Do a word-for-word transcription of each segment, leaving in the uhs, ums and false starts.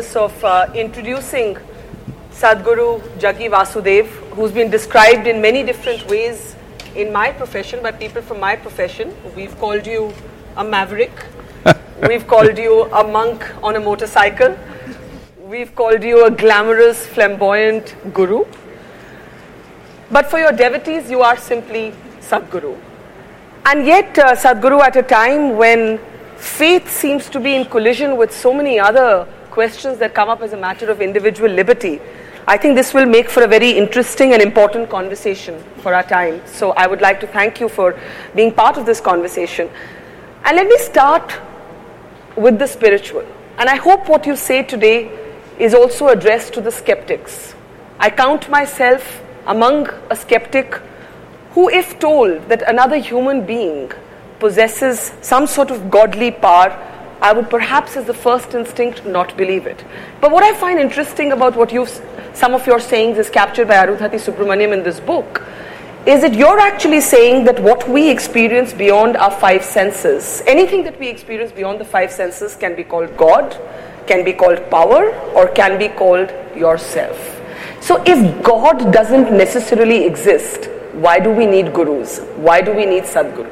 process of uh, introducing Sadhguru Jaggi Vasudev, who's been described in many different ways in my profession, by people from my profession. We've called you a maverick, we've called you a monk on a motorcycle, we've called you a glamorous, flamboyant guru. But for your devotees, you are simply Sadhguru. And yet, uh, Sadhguru, at a time when faith seems to be in collision with so many other questions that come up as a matter of individual liberty, I think this will make for a very interesting and important conversation for our time. So I would like to thank you for being part of this conversation. And let me start with the spiritual. And I hope what you say today is also addressed to the skeptics. I count myself among a skeptic who, if told that another human being possesses some sort of godly power, I would perhaps as the first instinct not believe it. But what I find interesting about what you've, some of your sayings is captured by Arundhati Subramaniam in this book, is that you're actually saying that what we experience beyond our five senses, anything that we experience beyond the five senses can be called God, can be called power, or can be called yourself. So if God doesn't necessarily exist, why do we need gurus? Why do we need Sadhguru?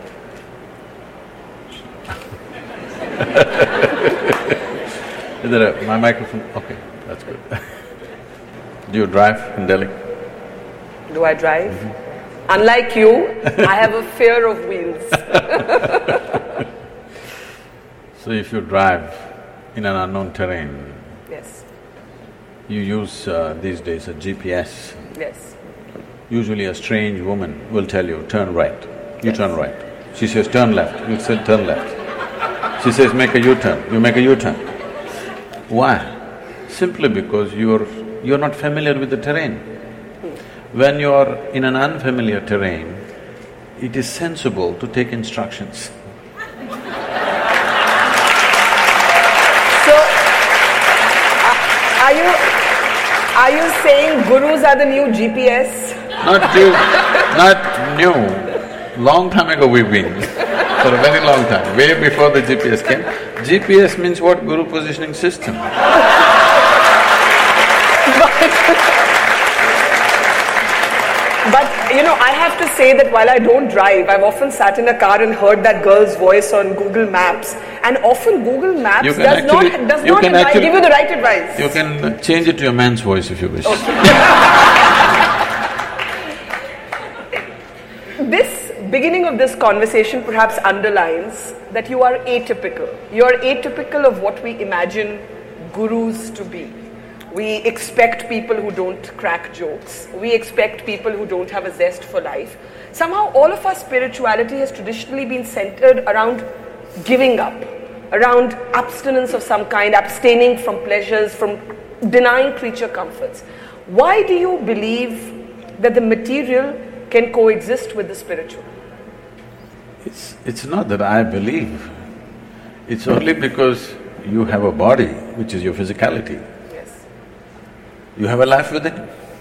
Is there a, my microphone? Okay, that's good. Do you drive in Delhi? Do I drive? Mm-hmm. Unlike you, I have a fear of wheels. So if you drive in an unknown terrain, Yes. you use uh, these days a G P S. Yes. Usually a strange woman will tell you, turn right. You Yes. turn right. She says, turn left. You say, turn left. She says, make a U-turn. You make a U-turn. Why? Simply because you're… you're not familiar with the terrain. When you're in an unfamiliar terrain, it is sensible to take instructions. So, uh, are you… are you saying gurus are the new G P S? Not new, not new. Long time ago we've been, for a very long time, way before the G P S came. G P S means what? Guru Positioning System. But, you know, I have to say that while I don't drive, I've often sat in a car and heard that girl's voice on Google Maps. And often Google Maps does actually, not, does you not can advise, actually, give you the right advice. You can change it to your man's voice if you wish. This beginning of this conversation perhaps underlines that you are atypical. You are atypical of what we imagine gurus to be. We expect people who don't crack jokes. We expect people who don't have a zest for life. Somehow all of our spirituality has traditionally been centered around giving up, around abstinence of some kind, abstaining from pleasures, from denying creature comforts. Why do you believe that the material can coexist with the spiritual? It's… it's not that I believe, it's only because you have a body, which is your physicality. You have a life within.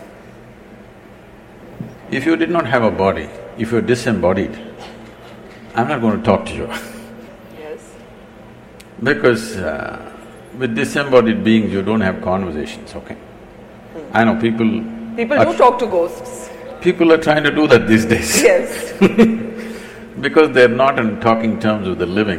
If you did not have a body, if you're disembodied, I'm not going to talk to you. Yes. Because uh, with disembodied beings, you don't have conversations, okay? Hmm. I know people… People do talk to ghosts. People are trying to do that these days. Yes. Because they're not in talking terms with the living,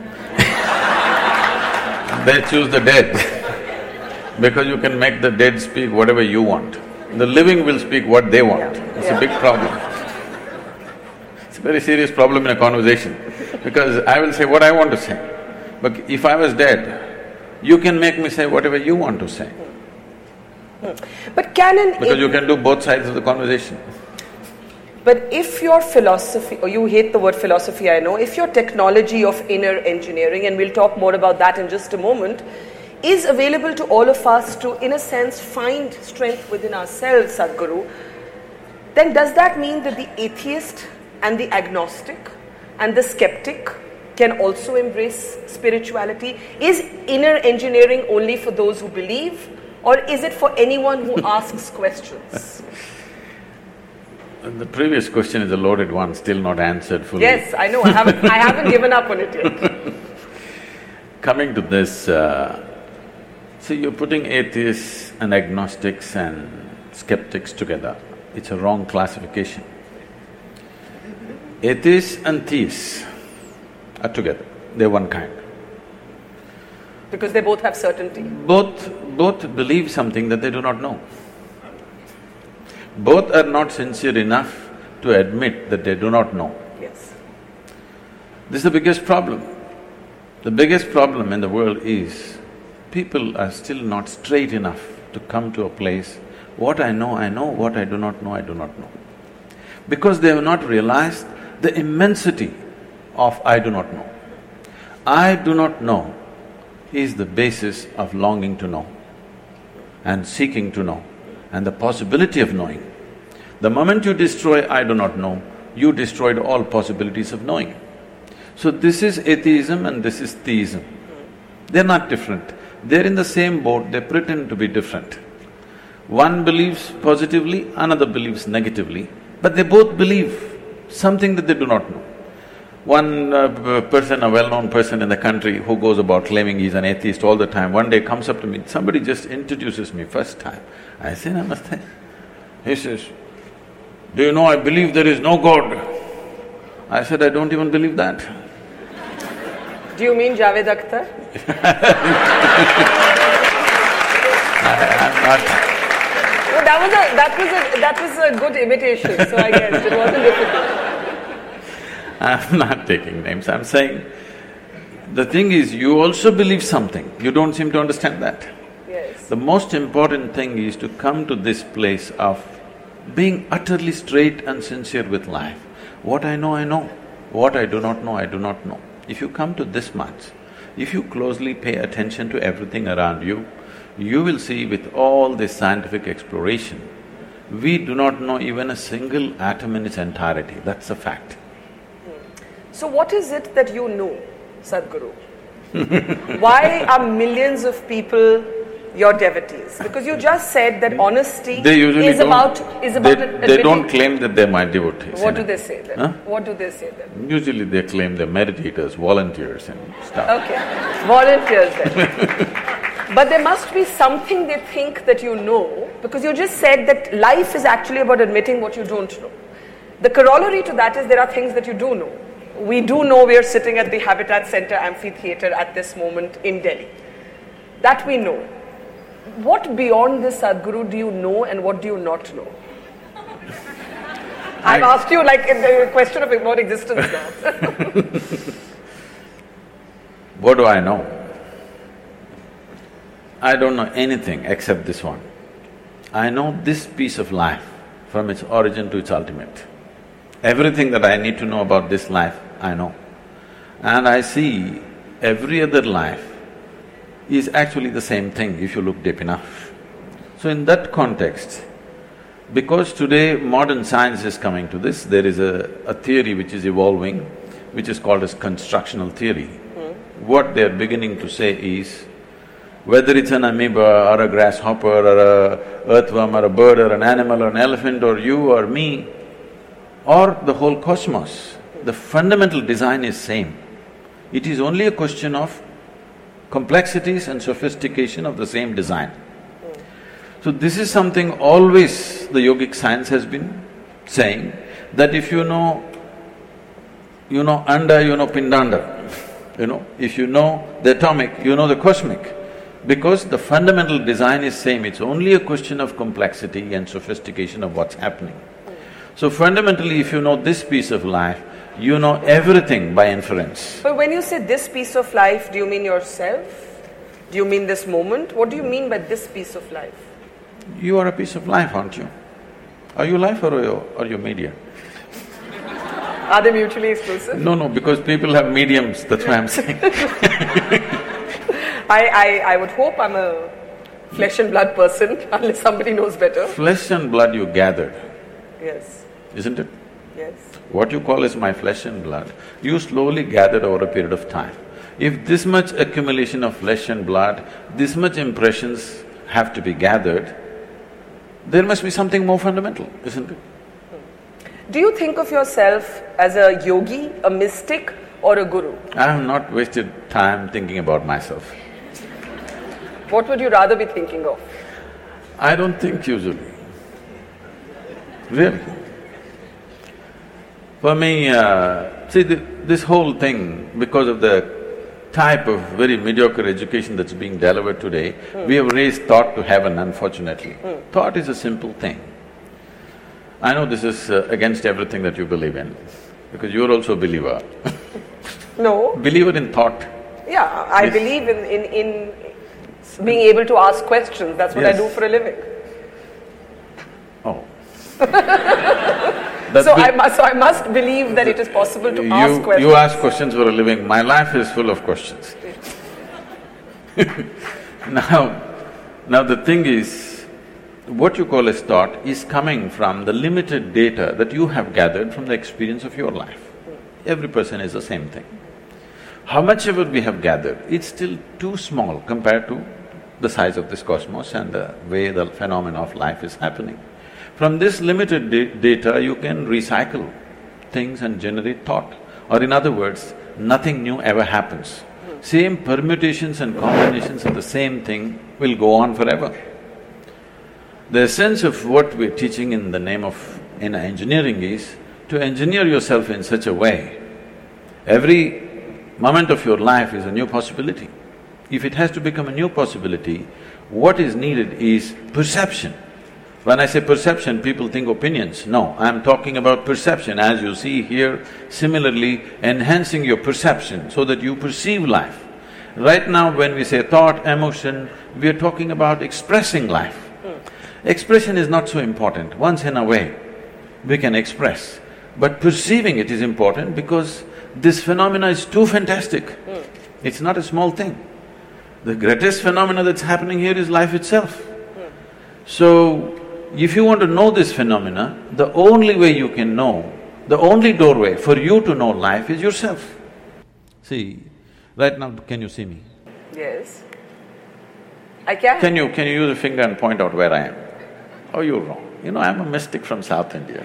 they choose the dead. Because you can make the dead speak whatever you want. The living will speak what they want. Yeah. It's Yeah. a big problem. It's a very serious problem in a conversation. Because I will say what I want to say. But if I was dead, you can make me say whatever you want to say. But can an… Because you can do both sides of the conversation. But if your philosophy, or you hate the word philosophy, I know, if your technology of inner engineering, and we'll talk more about that in just a moment, is available to all of us to, in a sense, find strength within ourselves, Sadhguru, then does that mean that the atheist and the agnostic and the skeptic can also embrace spirituality? Is inner engineering only for those who believe, or is it for anyone who asks questions? The previous question is a loaded one, still not answered fully. Yes, I know, I haven't, I haven't given up on it yet. Coming to this, uh, See, you're putting atheists and agnostics and skeptics together. It's a wrong classification. Atheists and theists are together, they're one kind. Because they both have certainty. Both… both believe something that they do not know. Both are not sincere enough to admit that they do not know. Yes. This is the biggest problem. The biggest problem in the world is people are still not straight enough to come to a place, what I know, I know, what I do not know, I do not know. Because they have not realized the immensity of I do not know. I do not know is the basis of longing to know and seeking to know and the possibility of knowing. The moment you destroy I do not know, you destroyed all possibilities of knowing. So this is atheism and this is theism. They're not different. They're in the same boat, they pretend to be different. One believes positively, another believes negatively, but they both believe something that they do not know. One uh, person, a well-known person in the country who goes about claiming he's an atheist all the time, one day comes up to me, somebody just introduces me first time. I say, Namaste. He says, do you know I believe there is no God? I said, I don't even believe that. Do you mean Javed Akhtar? I, I'm not… No, that was a… that was a… that was a good imitation, so I guess it wasn't difficult. I'm not taking names, I'm saying, the thing is, you also believe something, you don't seem to understand that. Yes. The most important thing is to come to this place of being utterly straight and sincere with life. What I know, I know. What I do not know, I do not know. If you come to this much, if you closely pay attention to everything around you, you will see with all this scientific exploration, we do not know even a single atom in its entirety, that's a fact. So what is it that you know, Sadhguru? Why are millions of people your devotees? Because you just said that honesty They usually is don't… about… is about they, admitting… they don't claim that they're my devotees. What you do know. they say then? Huh? What do they say then? Usually they claim they're meditators, volunteers and stuff. Okay, volunteers then. But there must be something they think that you know, because you just said that life is actually about admitting what you don't know. The corollary to that is there are things that you do know. We do know we are sitting at the Habitat Center Amphitheatre at this moment in Delhi. That we know. What beyond this, Sadhguru, do you know and what do you not know? I've I, asked you like a question of about existence now. What do I know? I don't know anything except this one. I know this piece of life from its origin to its ultimate. Everything that I need to know about this life, I know. And I see every other life is actually the same thing if you look deep enough. So in that context, because today modern science is coming to this, there is a, a theory which is evolving, which is called as constructional theory. Mm. What they're beginning to say is, whether it's an amoeba or a grasshopper or a earthworm or a bird or an animal or an elephant or you or me, or the whole cosmos, the fundamental design is same. It is only a question of complexities and sophistication of the same design. So this is something always the yogic science has been saying, that if you know, you know anda, you know pindanda, you know, if you know the atomic, you know the cosmic. Because the fundamental design is same, it's only a question of complexity and sophistication of what's happening. So fundamentally, if you know this piece of life, you know everything by inference. But when you say this piece of life, do you mean yourself? Do you mean this moment? What do you mean by this piece of life? You are a piece of life, aren't you? Are you life or are you, are you media? Are they mutually exclusive? No, no, because people have mediums, that's why I'm saying. I, I, I would hope I'm a flesh and blood person, unless somebody knows better. Flesh and blood you gathered. Yes. Isn't it? Yes. What you call as my flesh and blood, you slowly gathered over a period of time. If this much accumulation of flesh and blood, this much impressions have to be gathered, there must be something more fundamental, isn't it? Do you think of yourself as a yogi, a mystic, or a guru? I have not wasted time thinking about myself. What would you rather be thinking of? I don't think usually. Really. For me, uh, see, the, this whole thing, because of the type of very mediocre education that's being delivered today, mm. we have raised thought to heaven, unfortunately. Mm. Thought is a simple thing. I know this is uh, against everything that you believe in, because you're also a believer. No. Believer in thought. Yeah, I yes. believe in, in, in being able to ask questions. That's what yes. I do for a living. Oh. so, I must, so I must believe that it is possible to you, ask questions. You ask questions for a living. My life is full of questions. now, now the thing is, what you call as thought is coming from the limited data that you have gathered from the experience of your life. Every person is the same thing. How much ever we have gathered, it's still too small compared to the size of this cosmos and the way the phenomena of life is happening. From this limited da data, you can recycle things and generate thought. Or in other words, nothing new ever happens. Same permutations and combinations of the same thing will go on forever. The essence of what we're teaching in the name of in engineering is to engineer yourself in such a way, every moment of your life is a new possibility. If it has to become a new possibility, what is needed is perception. When I say perception, people think opinions. No, I'm talking about perception, as you see here, similarly enhancing your perception so that you perceive life. Right now when we say thought, emotion, we are talking about expressing life. Mm. Expression is not so important. Once in a way, we can express. But perceiving it is important because this phenomena is too fantastic. Mm. It's not a small thing. The greatest phenomena that's happening here is life itself. Mm. So, if you want to know this phenomena, the only way you can know, the only doorway for you to know life is yourself. See, right now, can you see me? Yes. I can. Can you… can you use a finger and point out where I am? Oh, you're wrong. You know, I'm a mystic from South India.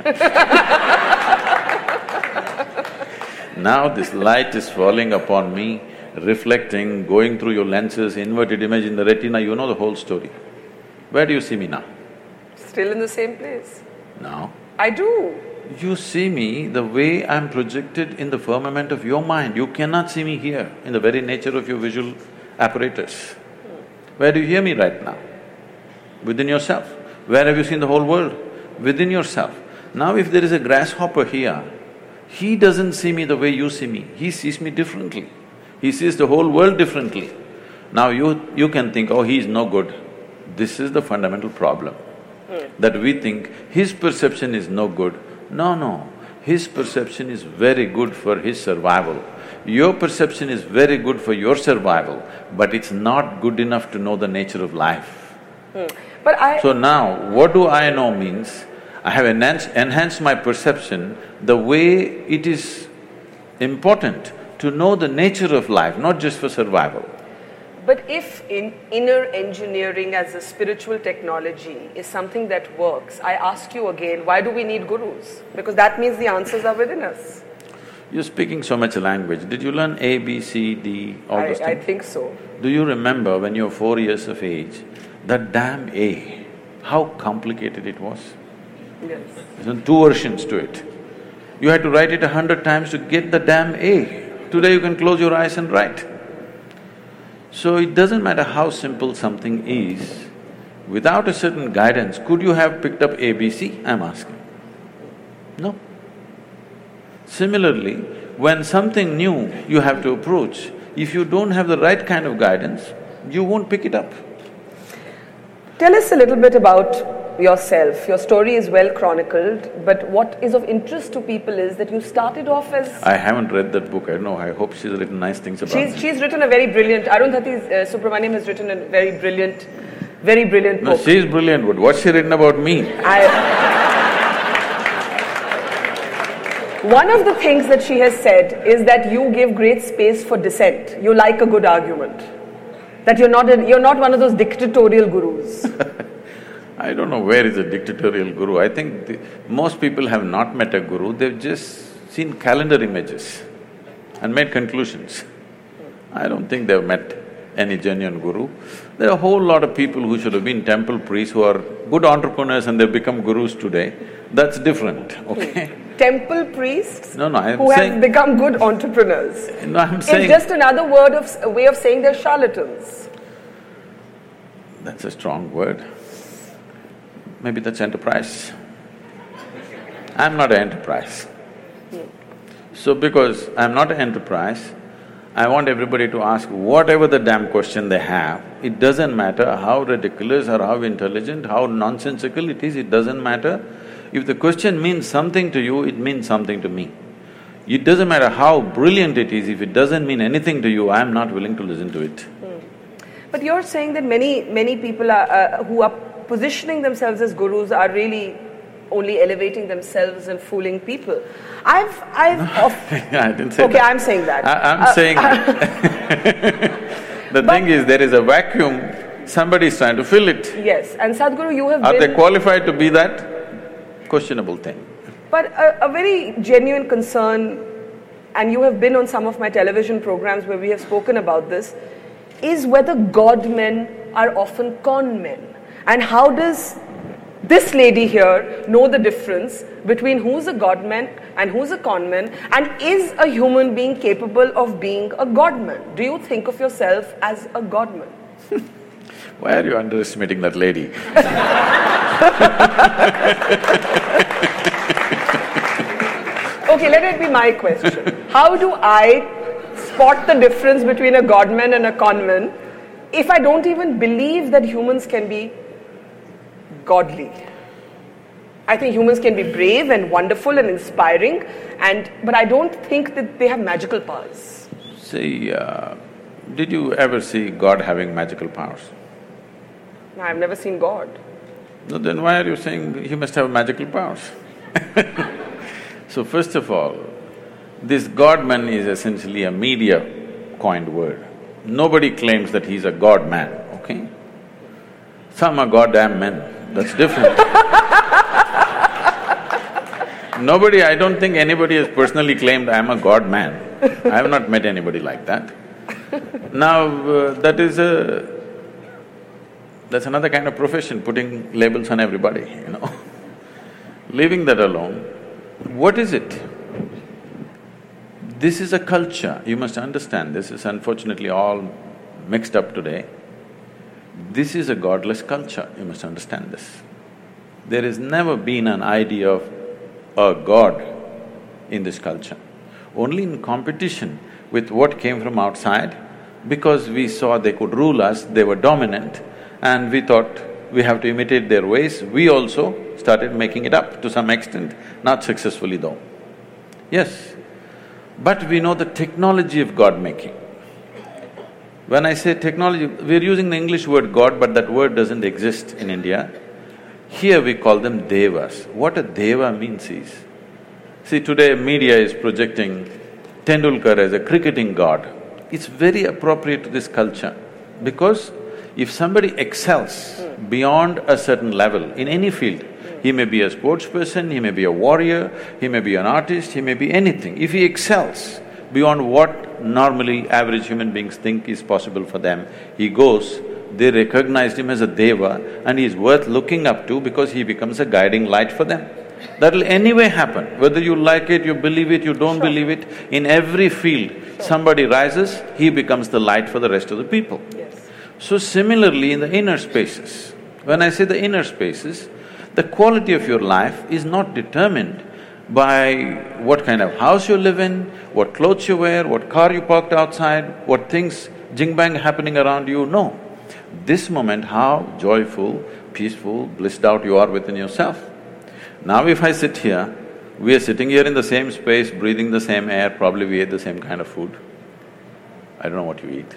Now this light is falling upon me, reflecting, going through your lenses, inverted image in the retina, you know the whole story. Where do you see me now? Still in the same place. No. I do. You see me the way I'm projected in the firmament of your mind. You cannot see me here, in the very nature of your visual apparatus. Where do you hear me right now? Within yourself. Where have you seen the whole world? Within yourself. Now if there is a grasshopper here, he doesn't see me the way you see me, he sees me differently. He sees the whole world differently. Now you… you can think, oh, he is no good. This is the fundamental problem. Mm. That we think his perception is no good. No, no, his perception is very good for his survival. Your perception is very good for your survival, but it's not good enough to know the nature of life. Mm. But I… So now, what do I know means, I have enhanced, enhanced my perception the way it is important to know the nature of life, not just for survival. But if in inner engineering as a spiritual technology is something that works, I ask you again, why do we need gurus? Because that means the answers are within us. You're speaking so much language. Did you learn A, B, C, D, all I, those things? I think so. Do you remember when you were four years of age, that damn A, how complicated it was? Yes. There's two versions to it. You had to write it a hundred times to get the damn A. Today you can close your eyes and write. So it doesn't matter how simple something is, without a certain guidance, could you have picked up A B C, I'm asking? No. Similarly, when something new you have to approach, if you don't have the right kind of guidance, you won't pick it up. Tell us a little bit about yourself. Your story is well chronicled, but what is of interest to people is that you started off as… I haven't read that book, I don't know, I hope she's written nice things about she's, me. She's written a very brilliant… Arundhati uh, Subramaniam has written a very brilliant, very brilliant book. No, she's brilliant, but what's she written about me? I, one of the things that she has said is that you give great space for dissent. You like a good argument. That you're not a, you're not one of those dictatorial gurus. I don't know where is a dictatorial guru. I think the, most people have not met a guru, they've just seen calendar images and made conclusions. I don't think they've met any genuine guru. There are a whole lot of people who should have been temple priests who are good entrepreneurs and they've become gurus today. That's different, okay? Temple priests No, no, I'm who saying… have become good entrepreneurs. No, I'm saying… It's just another word of… a way of saying they're charlatans. That's a strong word. Maybe that's enterprise. I'm not an enterprise. So because I'm not an enterprise, I want everybody to ask whatever the damn question they have. It doesn't matter how ridiculous or how intelligent, how nonsensical it is, it doesn't matter. If the question means something to you, it means something to me. It doesn't matter how brilliant it is, if it doesn't mean anything to you, I'm not willing to listen to it. Hmm. But you're saying that many, many people are, uh, who are positioning themselves as gurus are really only elevating themselves and fooling people. I've… I've… of, I didn't say okay, that. I'm saying that. I, I'm uh, saying… the thing is, there is a vacuum, somebody is trying to fill it. Yes, and Sadhguru, you have Are been… they qualified to be that? Questionable thing. But a, a very genuine concern, and you have been on some of my television programs where we have spoken about this, is whether God men are often con men. And how does this lady here know the difference between who's a God man and who's a con man, and is a human being capable of being a God man? Do you think of yourself as a God man? Why are you underestimating that lady? Okay, let it be my question. How do I spot the difference between a God man and a con man if I don't even believe that humans can be godly? I think humans can be brave and wonderful and inspiring, and but I don't think that they have magical powers. See, uh, did you ever see God having magical powers? No, I've never seen God. No, then why are you saying he must have magical powers? So first of all, this God-man is essentially a media coined word. Nobody claims that he's a God-man, okay? Some are goddamn men, that's different. Nobody… I don't think anybody has personally claimed I'm a God-man. I have not met anybody like that. Now, uh, that is a… that's another kind of profession, putting labels on everybody, you know. Leaving that alone, what is it? This is a culture, you must understand, this is unfortunately all mixed up today. This is a godless culture, you must understand this. There has never been an idea of a god in this culture. Only in competition with what came from outside, because we saw they could rule us, they were dominant, and we thought we have to imitate their ways, we also started making it up to some extent, not successfully though. Yes, but we know the technology of God-making. When I say technology, we're using the English word God, but that word doesn't exist in India. Here we call them devas. What a deva means is… see, today media is projecting Tendulkar as a cricketing god. It's very appropriate to this culture, because if somebody excels beyond a certain level in any field, he may be a sports person, he may be a warrior, he may be an artist, he may be anything. If he excels beyond what normally average human beings think is possible for them, he goes, they recognized him as a deva and he is worth looking up to because he becomes a guiding light for them. That'll anyway happen, whether you like it, you believe it, you don't believe it, in every field, somebody rises, he becomes the light for the rest of the people. Yes. So similarly in the inner spaces, when I say the inner spaces, the quality of your life is not determined by what kind of house you live in, what clothes you wear, what car you parked outside, what things jing-bang happening around you, no. This moment, how joyful, peaceful, blissed out you are within yourself. Now if I sit here, we are sitting here in the same space, breathing the same air, probably we ate the same kind of food. I don't know what you eat.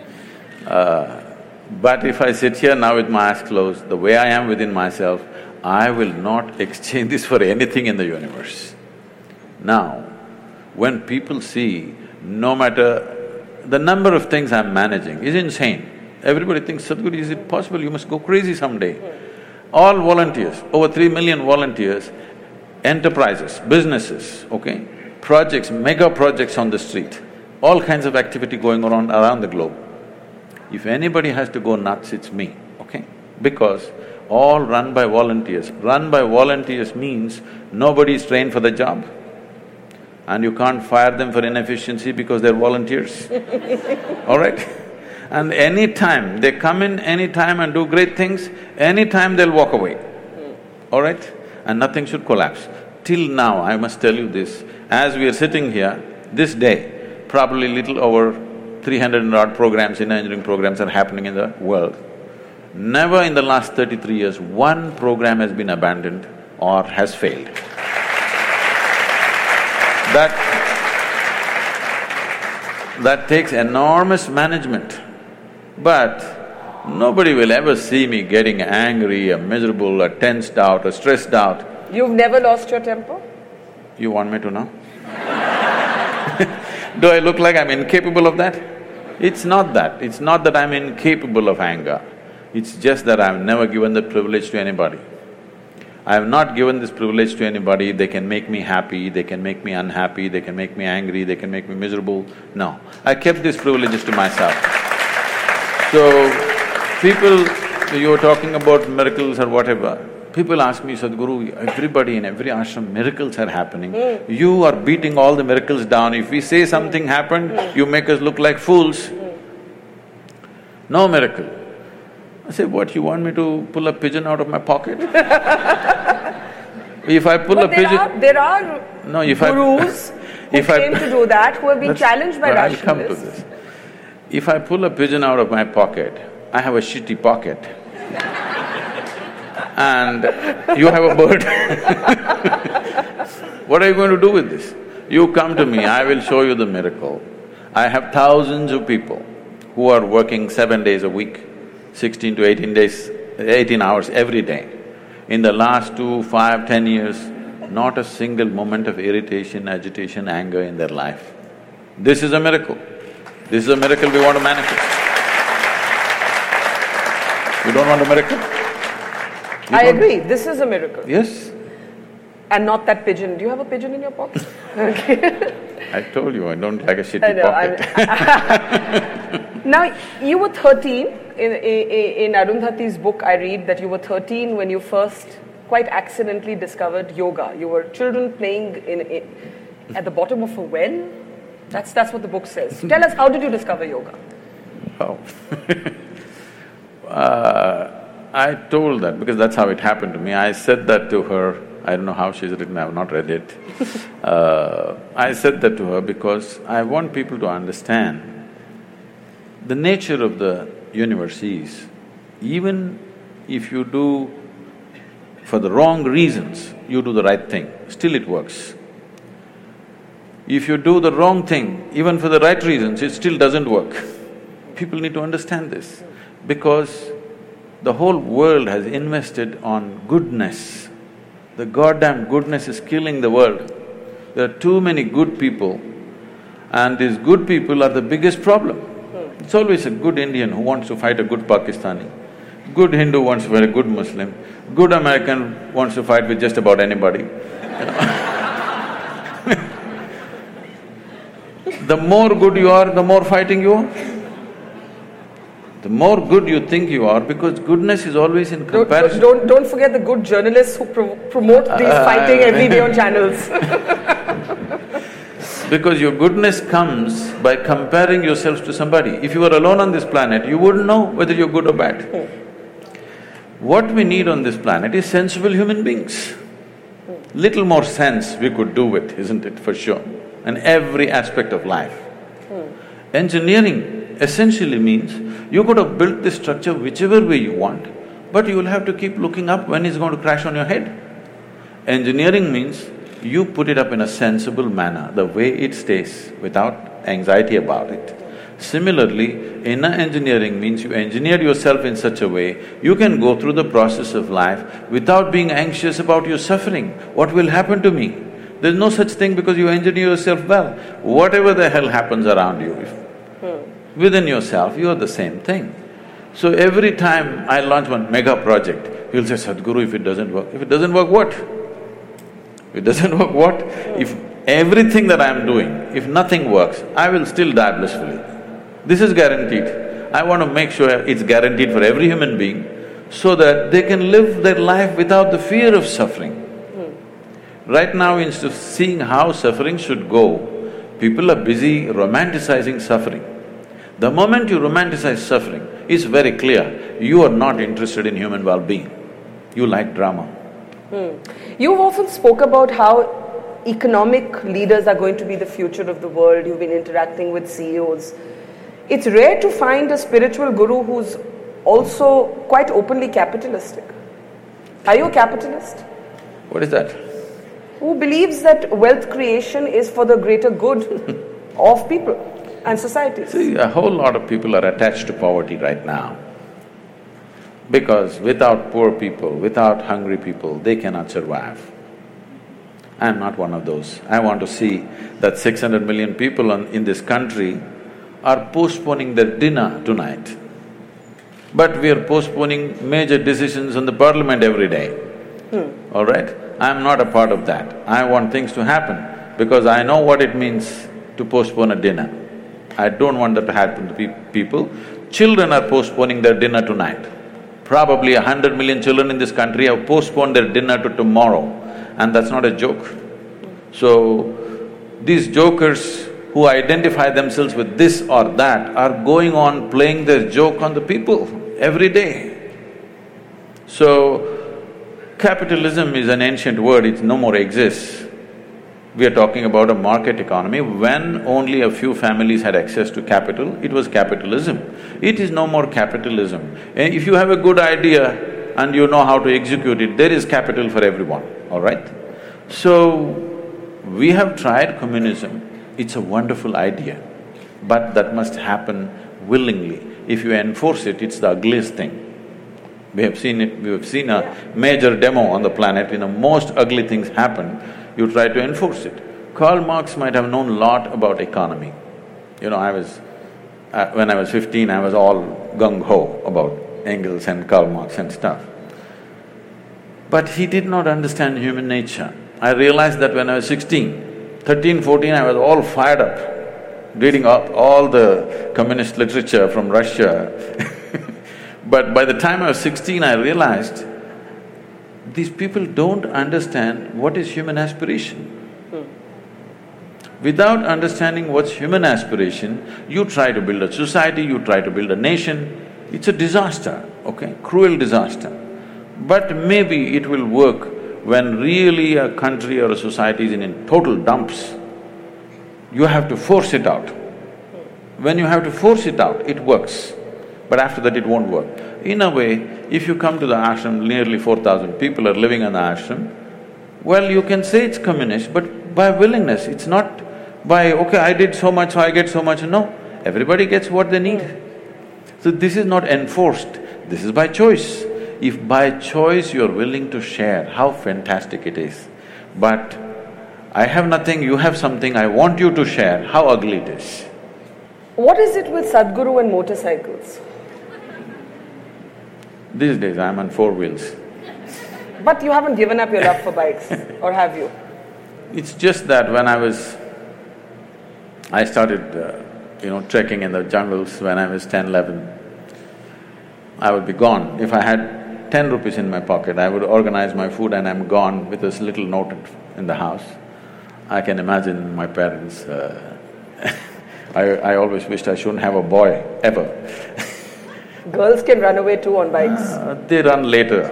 Uh, but if I sit here now with my eyes closed, the way I am within myself, I will not exchange this for anything in the universe. Now, when people see, no matter… the number of things I'm managing is insane. Everybody thinks, Sadhguru, is it possible? You must go crazy someday. All volunteers, over three million volunteers, enterprises, businesses, okay, projects, mega projects on the street, all kinds of activity going on around the globe. If anybody has to go nuts, it's me, okay? Because all run by volunteers. Run by volunteers means nobody is trained for the job and you can't fire them for inefficiency because they're volunteers, all right? And any time, they come in any time and do great things, any time they'll walk away, all right? And nothing should collapse. Till now, I must tell you this, as we are sitting here, this day, probably little over three hundred and odd programs, in engineering programs are happening in the world. Never in the last thirty-three years, one program has been abandoned or has failed. That… that takes enormous management. But nobody will ever see me getting angry or miserable or tensed out or stressed out. You've never lost your temper? You want me to know? Do I look like I'm incapable of that? It's not that. It's not that I'm incapable of anger. It's just that I've never given the privilege to anybody. I have not given this privilege to anybody. They can make me happy, they can make me unhappy, they can make me angry, they can make me miserable. No, I kept these privileges to myself. So, people… you were talking about miracles or whatever, people ask me, Sadhguru, everybody in every ashram, miracles are happening. Mm. You are beating all the miracles down. If we say something happened, mm. you make us look like fools. Mm. No miracle. I say, what, you want me to pull a pigeon out of my pocket? If I pull but a there pigeon… Are, there are no, if gurus I, who if claim I, to do that, who have been challenged by I'll come to rationalists. this. If I pull a pigeon out of my pocket, I have a shitty pocket. And you have a bird. What are you going to do with this? You come to me, I will show you the miracle. I have thousands of people who are working seven days a week, sixteen to eighteen days, eighteen hours every day. In the last two, five, ten years, not a single moment of irritation, agitation, anger in their life. This is a miracle. This is a miracle we want to manifest. You don't want a miracle? You I agree, this is a miracle. Yes. And not that pigeon. Do you have a pigeon in your pocket? Okay. I told you, I don't like a shitty I know, pocket. Now, you were thirteen, in, in, in Arundhati's book I read that you were thirteen when you first quite accidentally discovered yoga. You were children playing in, in, at the bottom of a well. That's, that's what the book says. Tell us, how did you discover yoga? Oh. uh, I told that because that's how it happened to me. I said that to her, I don't know how she's written, I have not read it. uh, I said that to her because I want people to understand the nature of the universe is, even if you do for the wrong reasons, you do the right thing, still it works. If you do the wrong thing, even for the right reasons, it still doesn't work. People need to understand this, because the whole world has invested on goodness. The goddamn goodness is killing the world. There are too many good people, and these good people are the biggest problem. It's always a good Indian who wants to fight a good Pakistani, good Hindu wants to fight a good Muslim, good American wants to fight with just about anybody, you know. The more good you are, the more fighting you are. The more good you think you are, because goodness is always in comparison. Don't… don't, don't forget the good journalists who pro promote these uh, fighting every day on channels. Because your goodness comes by comparing yourselves to somebody. If you were alone on this planet, you wouldn't know whether you're good or bad. Hmm. What we need on this planet is sensible human beings. Hmm. Little more sense we could do with, isn't it, for sure, in every aspect of life. Hmm. Engineering essentially means you could have built this structure whichever way you want, but you will have to keep looking up when it's going to crash on your head. Engineering means you put it up in a sensible manner, the way it stays, without anxiety about it. Similarly, inner engineering means you engineer yourself in such a way, you can go through the process of life without being anxious about your suffering. What will happen to me? There's no such thing because you engineer yourself well. Whatever the hell happens around you, if hmm. within yourself, you are the same thing. So every time I launch one mega project, you'll say, Sadhguru, if it doesn't work, if it doesn't work, what? If it doesn't work, what? If everything that I'm doing, if nothing works, I will still die blissfully. This is guaranteed. I want to make sure it's guaranteed for every human being so that they can live their life without the fear of suffering. Mm. Right now, instead of seeing how suffering should go, people are busy romanticizing suffering. The moment you romanticize suffering, it's very clear, you are not interested in human well-being. You like drama. Hmm. You've often spoke about how economic leaders are going to be the future of the world. You've been interacting with C E Os. It's rare to find a spiritual guru who's also quite openly capitalistic. Are you a capitalist? What is that? Who believes that wealth creation is for the greater good of people and societies. See, a whole lot of people are attached to poverty right now. Because without poor people, without hungry people, they cannot survive. I'm not one of those. I want to see that six hundred million people on, in this country are postponing their dinner tonight. But we are postponing major decisions in the parliament every day. Hmm. All right? I'm not a part of that. I want things to happen because I know what it means to postpone a dinner. I don't want that to happen to pe- people. Children are postponing their dinner tonight. Probably a hundred million children in this country have postponed their dinner to tomorrow, and that's not a joke. So, these jokers who identify themselves with this or that are going on playing their joke on the people every day. So, capitalism is an ancient word, it no more exists. We are talking about a market economy. When only a few families had access to capital, it was capitalism. It is no more capitalism. And if you have a good idea and you know how to execute it, there is capital for everyone, all right? So, we have tried communism. It's a wonderful idea, but that must happen willingly. If you enforce it, it's the ugliest thing. We have seen it, we have seen a major demo on the planet, you know, most ugly things happen, you try to enforce it. Karl Marx might have known a lot about economy. You know, I was… Uh, when I was fifteen, I was all gung-ho about Engels and Karl Marx and stuff. But he did not understand human nature. I realized that when I was sixteen, thirteen, fourteen, I was all fired up, reading up all the communist literature from Russia. But by the time I was sixteen, I realized these people don't understand what is human aspiration. Hmm. Without understanding what's human aspiration, you try to build a society, you try to build a nation, it's a disaster, okay, cruel disaster. But maybe it will work when really a country or a society is in, in total dumps. You have to force it out. When you have to force it out, it works. But after that it won't work. In a way, if you come to the ashram, nearly four thousand people are living in the ashram, well, you can say it's communist, but by willingness, it's not by, okay, I did so much, so I get so much, no. Everybody gets what they need. So this is not enforced, this is by choice. If by choice you're willing to share, how fantastic it is. But I have nothing, you have something, I want you to share, how ugly it is. What is it with Sadhguru and motorcycles? These days I'm on four wheels. But you haven't given up your love for bikes, or have you? It's just that when I was… I started, uh, you know, trekking in the jungles when I was ten, eleven. I would be gone. If I had ten rupees in my pocket, I would organize my food and I'm gone with this little note in the house. I can imagine my parents… Uh, I, I always wished I shouldn't have a boy, ever. Girls can run away too on bikes. Uh, they run later.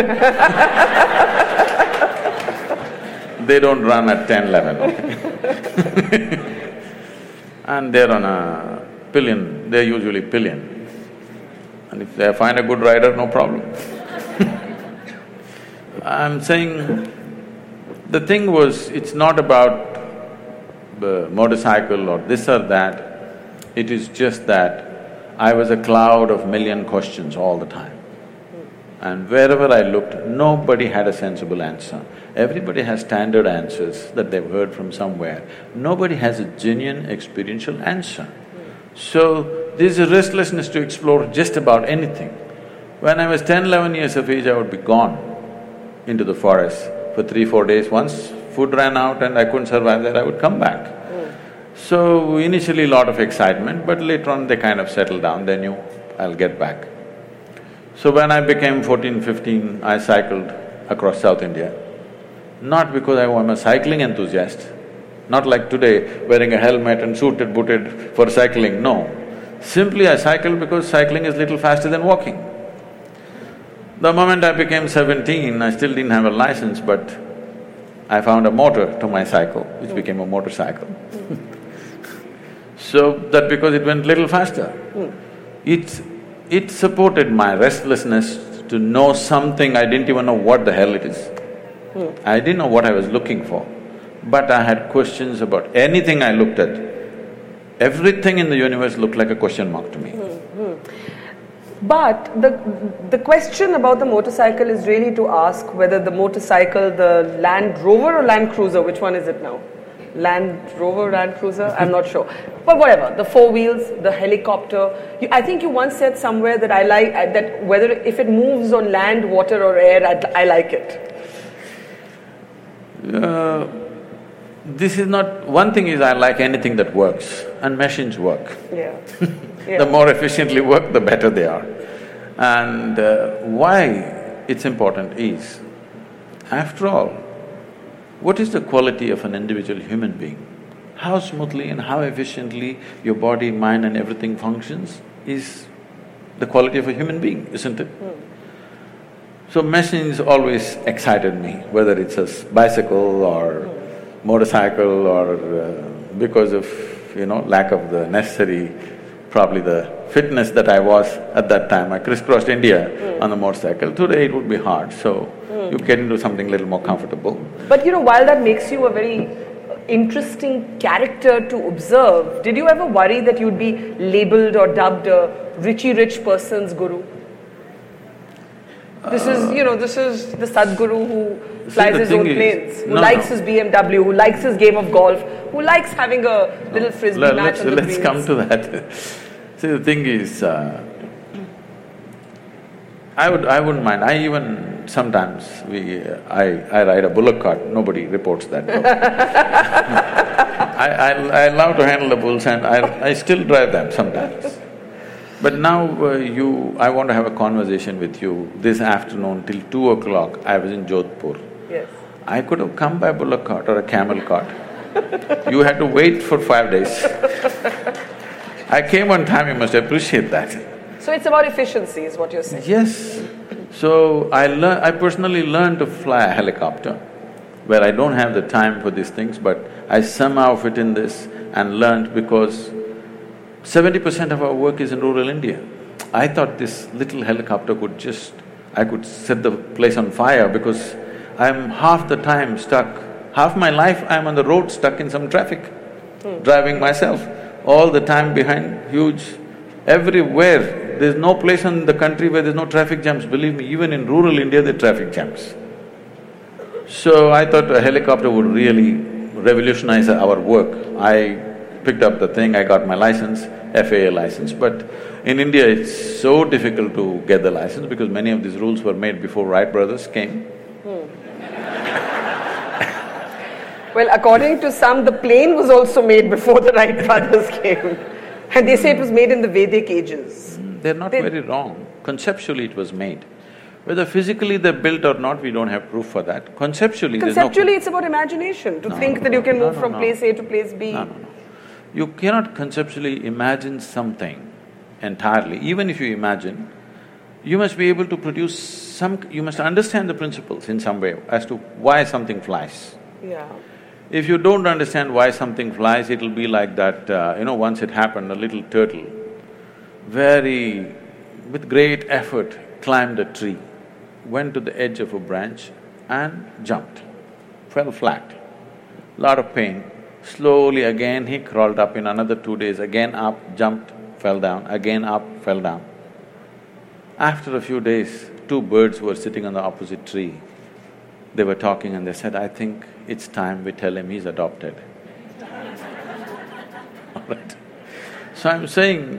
They don't run at ten, eleven, okay? And they're on a pillion, they're usually pillion. And if they find a good rider, no problem. I'm saying, the thing was, it's not about the motorcycle or this or that, it is just that I was a cloud of million questions all the time. And wherever I looked, nobody had a sensible answer. Everybody has standard answers that they've heard from somewhere. Nobody has a genuine experiential answer. So, there's a restlessness to explore just about anything. When I was ten, eleven years of age, I would be gone into the forest for three, four days. Once food ran out and I couldn't survive there, I would come back. So, initially lot of excitement, but later on they kind of settled down, they knew I'll get back. So when I became fourteen, fifteen, I cycled across South India. Not because I am a cycling enthusiast, not like today, wearing a helmet and suited, booted for cycling, no. Simply I cycled because cycling is little faster than walking. The moment I became seventeen, I still didn't have a license, but I found a motor to my cycle, which mm. became a motorcycle. Mm. So that because it went little faster. Mm. It, it supported my restlessness to know something, I didn't even know what the hell it is. Mm. I didn't know what I was looking for, but I had questions about anything I looked at. Everything in the universe looked like a question mark to me. Mm-hmm. But the, the question about the motorcycle is really to ask whether the motorcycle, the Land Rover or Land Cruiser, which one is it now? Land Rover, Land Cruiser, I'm not sure. But whatever, the four wheels, the helicopter. You, I think you once said somewhere that I like, uh, that whether if it moves on land, water or air, I, I like it. Uh, this is not… One thing is I like anything that works, and machines work. Yeah. Yeah. The more efficiently work, the better they are. And uh, why it's important is, after all, what is the quality of an individual human being? How smoothly and how efficiently your body, mind and everything functions is the quality of a human being, isn't it? Mm. So machines always excited me, whether it's a bicycle or mm. motorcycle or uh, because of, you know, lack of the necessary, probably the fitness that I was at that time. I crisscrossed India mm. on the motorcycle. Today it would be hard, so mm. you get into something a little more comfortable. But you know, while that makes you a very interesting character to observe, did you ever worry that you'd be labelled or dubbed a Richie Rich person's guru? This uh, is, you know, this is the Sadhguru who flies his own planes, who no, likes no. his B M W, who likes his game of golf, who likes having a little frisbee Let, match let's, on the let's greens. come to that. See, the thing is, uh, I would… I wouldn't mind. I even… sometimes we… Uh, I… I ride a bullock cart, nobody reports that. I, I… I love to handle the bulls and I… I still drive them sometimes. But now uh, you… I want to have a conversation with you this afternoon till two o'clock. I was in Jodhpur. Yes. I could have come by bullock cart or a camel cart. You had to wait for five days. I came on time, you must appreciate that. So it's about efficiency is what you're saying? Yes. So I learn… I personally learned to fly a helicopter, where I don't have the time for these things, but I somehow fit in this and learned because seventy percent of our work is in rural India. I thought this little helicopter could just… I could set the place on fire because I'm half the time stuck, half my life I'm on the road stuck in some traffic, hmm. driving myself, all the time behind huge… everywhere. There's no place in the country where there's no traffic jams. Believe me, even in rural India there are traffic jams. So I thought a helicopter would really revolutionize our work. I picked up the thing, I got my license, F A A license, but in India it's so difficult to get the license because many of these rules were made before Wright brothers came. Hmm. Well, according to some, the plane was also made before the Wright brothers came. And they say it was made in the Vedic ages. They're not they, very wrong. Conceptually it was made. Whether physically they're built or not, we don't have proof for that. Conceptually, Conceptually, no… it's about imagination, to no, think no, that you can no, move no, from no. place A to place B. No, no, no. You cannot conceptually imagine something entirely. Even if you imagine, you must be able to produce some… you must understand the principles in some way as to why something flies. Yeah. If you don't understand why something flies, it'll be like that, uh, you know, once it happened, a little turtle, very… with great effort, climbed a tree, went to the edge of a branch and jumped, fell flat. Lot of pain. Slowly again he crawled up in another two days, again up, jumped, fell down, again up, fell down. After a few days, two birds were sitting on the opposite tree. They were talking and they said, I think it's time we tell him he's adopted. All right. So I'm saying,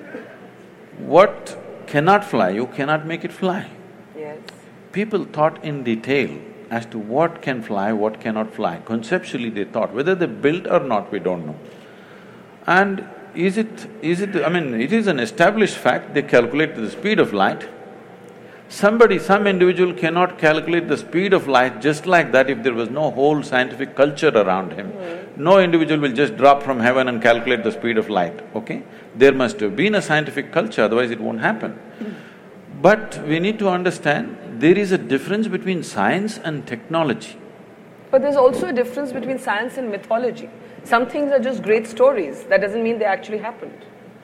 what cannot fly, you cannot make it fly. Yes. People thought in detail as to what can fly, what cannot fly. Conceptually they thought, whether they built or not, we don't know. And is it… is it… I mean, it is an established fact, they calculate the speed of light. Somebody, some individual cannot calculate the speed of light just like that if there was no whole scientific culture around him. Mm. No individual will just drop from heaven and calculate the speed of light, okay? There must have been a scientific culture, otherwise it won't happen. Mm. But we need to understand, there is a difference between science and technology. But there's also a difference between science and mythology. Some things are just great stories, that doesn't mean they actually happened.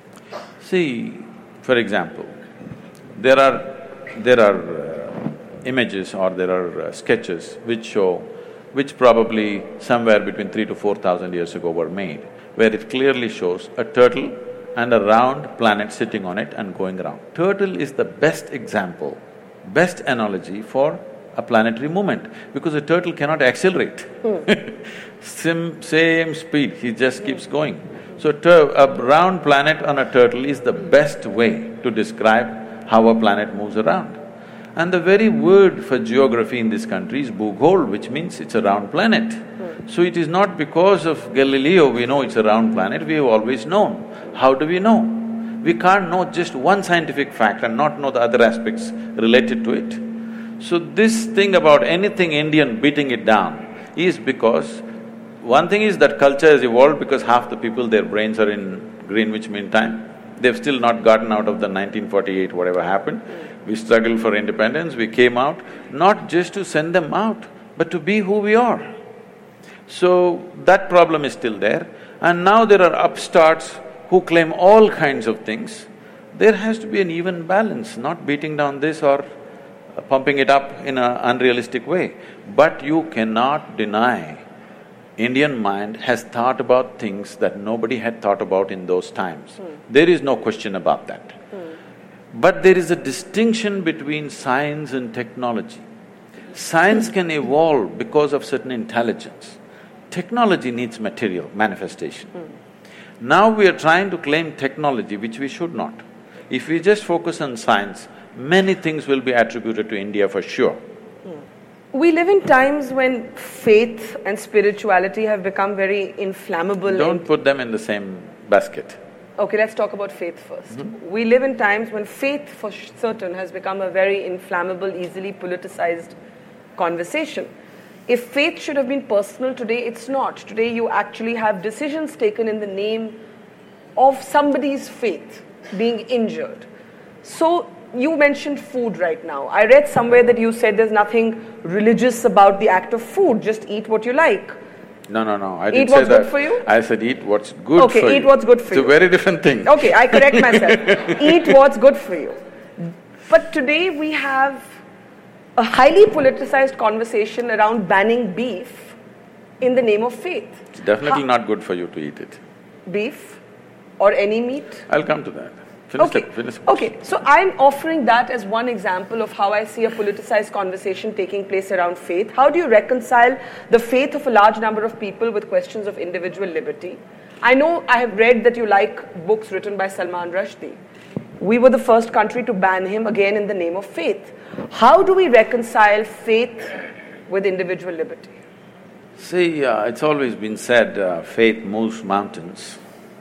See, for example, there are… there are uh, images or there are uh, sketches which show… which probably somewhere between three to four thousand years ago were made, where it clearly shows a turtle and a round planet sitting on it and going around. Turtle is the best example, best analogy for a planetary movement, because a turtle cannot accelerate. Hmm. Sim, same speed, he just keeps going. So, tur- a round planet on a turtle is the best way to describe how a planet moves around. And the very word for geography in this country is Bhugol, which means it's a round planet. Hmm. So it is not because of Galileo we know it's a round planet, we have always known. How do we know? We can't know just one scientific fact and not know the other aspects related to it. So this thing about anything Indian beating it down is because… one thing is that culture has evolved because half the people, their brains are in Greenwich Mean Time. They've still not gotten out of the nineteen forty-eight, whatever happened. We struggled for independence, we came out, not just to send them out, but to be who we are. So, that problem is still there. And now there are upstarts who claim all kinds of things. There has to be an even balance, not beating down this or pumping it up in an unrealistic way. But you cannot deny Indian mind has thought about things that nobody had thought about in those times. Mm. There is no question about that. Mm. But there is a distinction between science and technology. Science can evolve because of certain intelligence. Technology needs material, manifestation. Mm. Now we are trying to claim technology, which we should not. If we just focus on science, many things will be attributed to India for sure. We live in times when faith and spirituality have become very inflammable. Don't put them in the same basket. Okay, let's talk about faith first. Mm-hmm. We live in times when faith for certain has become a very inflammable, easily politicized conversation. If faith should have been personal today, it's not. Today you actually have decisions taken in the name of somebody's faith being injured. So, you mentioned food right now. I read somewhere that you said there's nothing religious about the act of food, just eat what you like. No, no, no, I eat didn't say say that. Eat what's good for you? I said eat what's good okay, for you. Okay, eat what's good for it's you. It's a very different thing. Okay, I correct myself. Eat what's good for you. But today we have a highly politicized conversation around banning beef in the name of faith. It's definitely How? not good for you to eat it. Beef or any meat? I'll come to that. Finish okay. The, finish okay, so I'm offering that as one example of how I see a politicized conversation taking place around faith. How do you reconcile the faith of a large number of people with questions of individual liberty? I know I have read that you like books written by Salman Rushdie. We were the first country to ban him, again in the name of faith. How do we reconcile faith with individual liberty? See, uh, it's always been said, uh, faith moves mountains.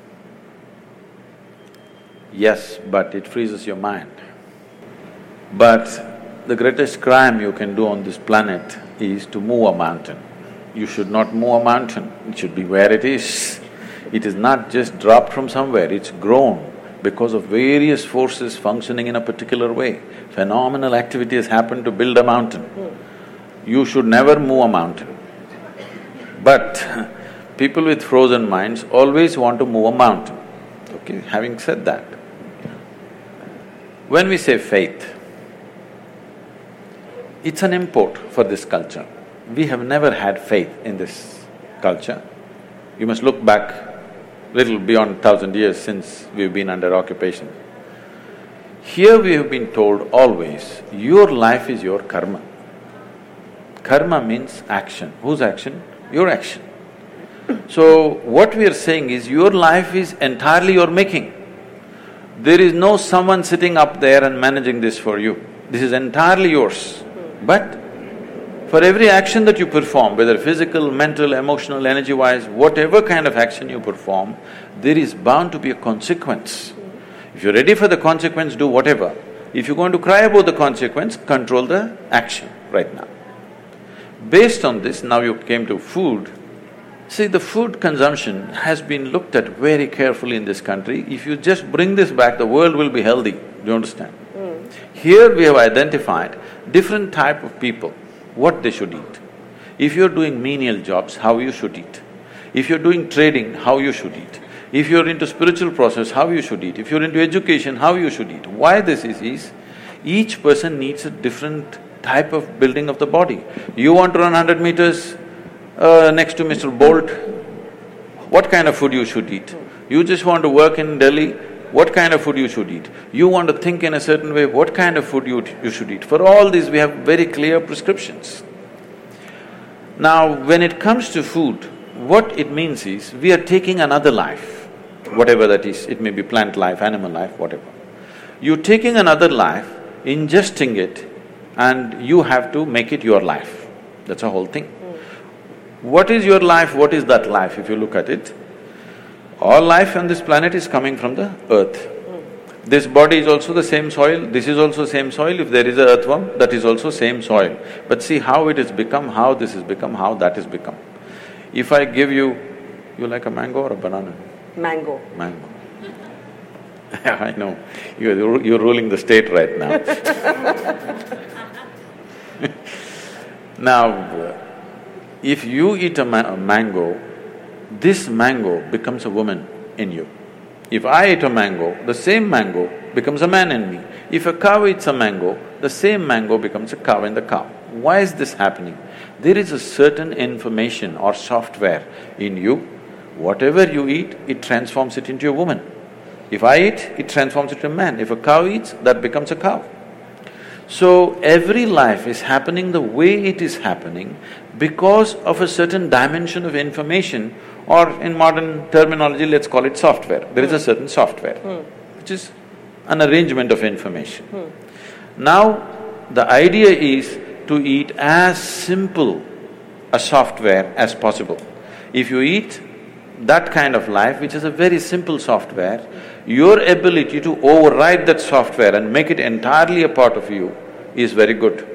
Yes, but it freezes your mind. But the greatest crime you can do on this planet is to move a mountain. You should not move a mountain, it should be where it is. It is not just dropped from somewhere, it's grown because of various forces functioning in a particular way. Phenomenal activity has happened to build a mountain. You should never move a mountain. But people with frozen minds always want to move a mountain. Okay, having said that, when we say faith, it's an import for this culture. We have never had faith in this culture. You must look back little beyond thousand years since we've been under occupation. Here we have been told always, your life is your karma. Karma means action. Whose action? Your action. So, what we are saying is, your life is entirely your making. There is no someone sitting up there and managing this for you. This is entirely yours. But For every action that you perform, whether physical, mental, emotional, energy-wise, whatever kind of action you perform, there is bound to be a consequence. If you're ready for the consequence, do whatever. If you're going to cry about the consequence, control the action right now. Based on this, now you came to food. See, the food consumption has been looked at very carefully in this country. If you just bring this back, the world will be healthy. Do you understand? Mm. Here we have identified different type of people, what they should eat. If you're doing menial jobs, how you should eat. If you're doing trading, how you should eat. If you're into spiritual process, how you should eat. If you're into education, how you should eat. Why this is, is each person needs a different type of building of the body. You want to run hundred meters uh, next to Mister Bolt, what kind of food you should eat? You just want to work in Delhi, what kind of food you should eat? You want to think in a certain way, what kind of food you, you should eat? For all these, we have very clear prescriptions. Now, when it comes to food, what it means is, we are taking another life, whatever that is, it may be plant life, animal life, whatever. You're taking another life, ingesting it, and you have to make it your life. That's the whole thing. Mm. What is your life, what is that life, if you look at it? All life on this planet is coming from the earth. Mm. This body is also the same soil, this is also same soil. If there is a earthworm, that is also same soil. But see how it has become, how this has become, how that has become. If I give you… you like a mango or a banana? Mango. Mango. I know, you're, you're ruling the state right now. Now, if you eat a, ma- a mango, this mango becomes a woman in you. If I eat a mango, the same mango becomes a man in me. If a cow eats a mango, the same mango becomes a cow in the cow. Why is this happening? There is a certain information or software in you. Whatever you eat, it transforms it into a woman. If I eat, it transforms it into a man. If a cow eats, that becomes a cow. So, every life is happening the way it is happening because of a certain dimension of information, or in modern terminology, let's call it software. There mm. is a certain software, mm. which is an arrangement of information. Mm. Now, the idea is to eat as simple a software as possible. If you eat that kind of life, which is a very simple software, your ability to override that software and make it entirely a part of you is very good.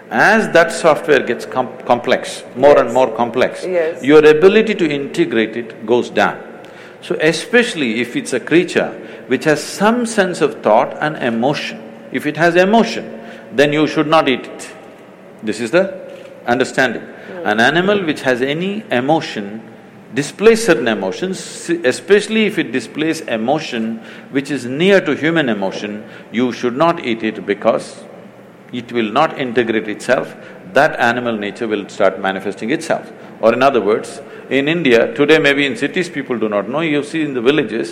As that software gets com- complex, more yes. and more complex, yes. your ability to integrate it goes down. So especially if it's a creature which has some sense of thought and emotion, if it has emotion, then you should not eat it. This is the understanding. Mm. An animal which has any emotion displays certain emotions, especially if it displays emotion which is near to human emotion, you should not eat it because it will not integrate itself, that animal nature will start manifesting itself. Or in other words, in India, today maybe in cities people do not know, you see in the villages,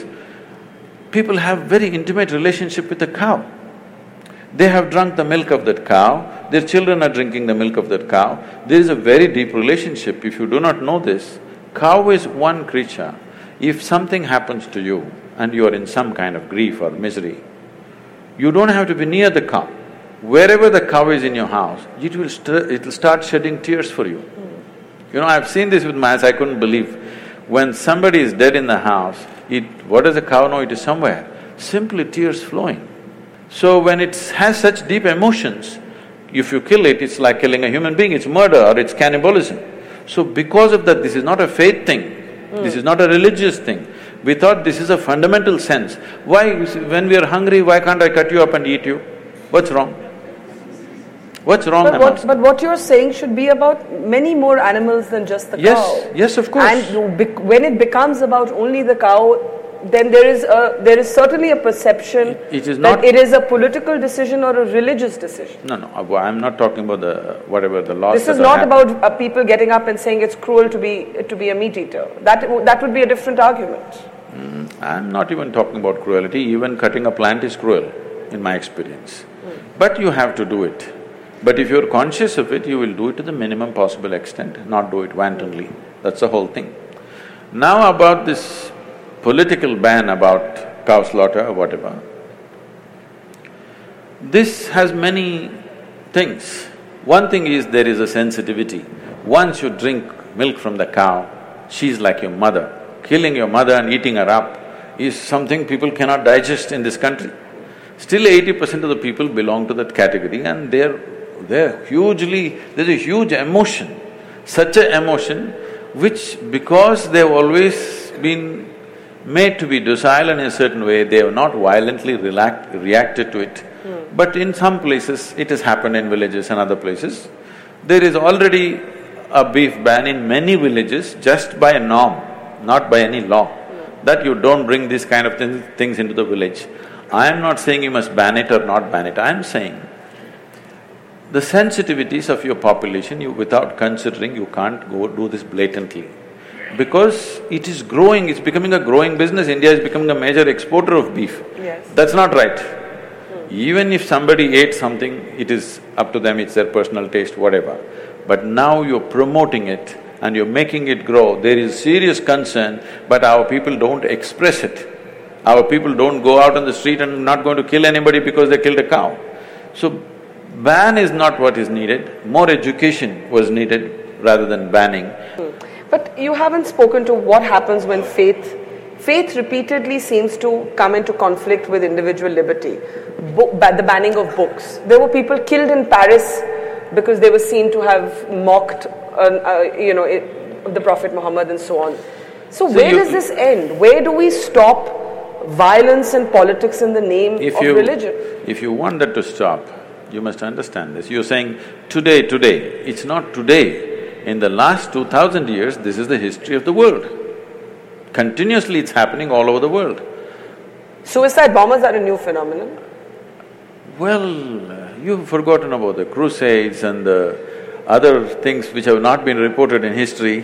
people have very intimate relationship with the cow. They have drunk the milk of that cow, their children are drinking the milk of that cow. There is a very deep relationship. If you do not know this, cow is one creature. If something happens to you and you are in some kind of grief or misery, you don't have to be near the cow. Wherever the cow is in your house, it will st- it'll start shedding tears for you. Mm. You know, I've seen this with my eyes, I couldn't believe. When somebody is dead in the house, it… what does the cow know? It is somewhere. Simply tears flowing. So when it has such deep emotions, if you kill it, it's like killing a human being, it's murder or it's cannibalism. So because of that, this is not a faith thing, mm. this is not a religious thing. We thought this is a fundamental sense. Why, when we are hungry, why can't I cut you up and eat you? What's wrong? What's wrong? But what, but what you're saying should be about many more animals than just the yes, cow. Yes, yes, of course. And bec- when it becomes about only the cow, then there is a… there is certainly a perception it is that not, it is a political decision or a religious decision. No, no, I'm not talking about the… whatever the laws… This is not about uh, people getting up and saying it's cruel to be… to be a meat eater. That… that would be a different argument. Mm, I'm not even talking about cruelty, even cutting a plant is cruel, in my experience. Mm. But you have to do it. But if you're conscious of it, you will do it to the minimum possible extent, not do it wantonly. That's the whole thing. Now about this political ban about cow slaughter or whatever, this has many things. One thing is there is a sensitivity. Once you drink milk from the cow, she's like your mother. Killing your mother and eating her up is something people cannot digest in this country. Still eighty percent of the people belong to that category and they're… they're hugely… there's a huge emotion, such an emotion which because they've always been made to be docile in a certain way, they have not violently relact, reacted to it. Mm. But in some places, it has happened in villages and other places. There is already a beef ban in many villages just by a norm, not by any law, mm. that you don't bring these kind of th- things into the village. I am not saying you must ban it or not ban it, I am saying the sensitivities of your population, you without considering, you can't go do this blatantly. Because it is growing, it's becoming a growing business. India is becoming a major exporter of beef. Yes. That's not right. Hmm. Even if somebody ate something, it is up to them, it's their personal taste, whatever. But now you're promoting it and you're making it grow, there is serious concern, but our people don't express it. Our people don't go out on the street and not going to kill anybody because they killed a cow. So, ban is not what is needed, more education was needed rather than banning. Hmm. But you haven't spoken to what happens when faith… faith repeatedly seems to come into conflict with individual liberty. Bo- ba- the banning of books. There were people killed in Paris because they were seen to have mocked, uh, uh, you know, it, the Prophet Muhammad and so on. So, so where you, does this end? Where do we stop violence and politics in the name of you, religion? If you want that to stop, you must understand this. You're saying today, today. It's not today. In the last two thousand years, this is the history of the world. Continuously it's happening all over the world. Suicide bombers are a new phenomenon? Well, you've forgotten about the crusades and the other things which have not been reported in history.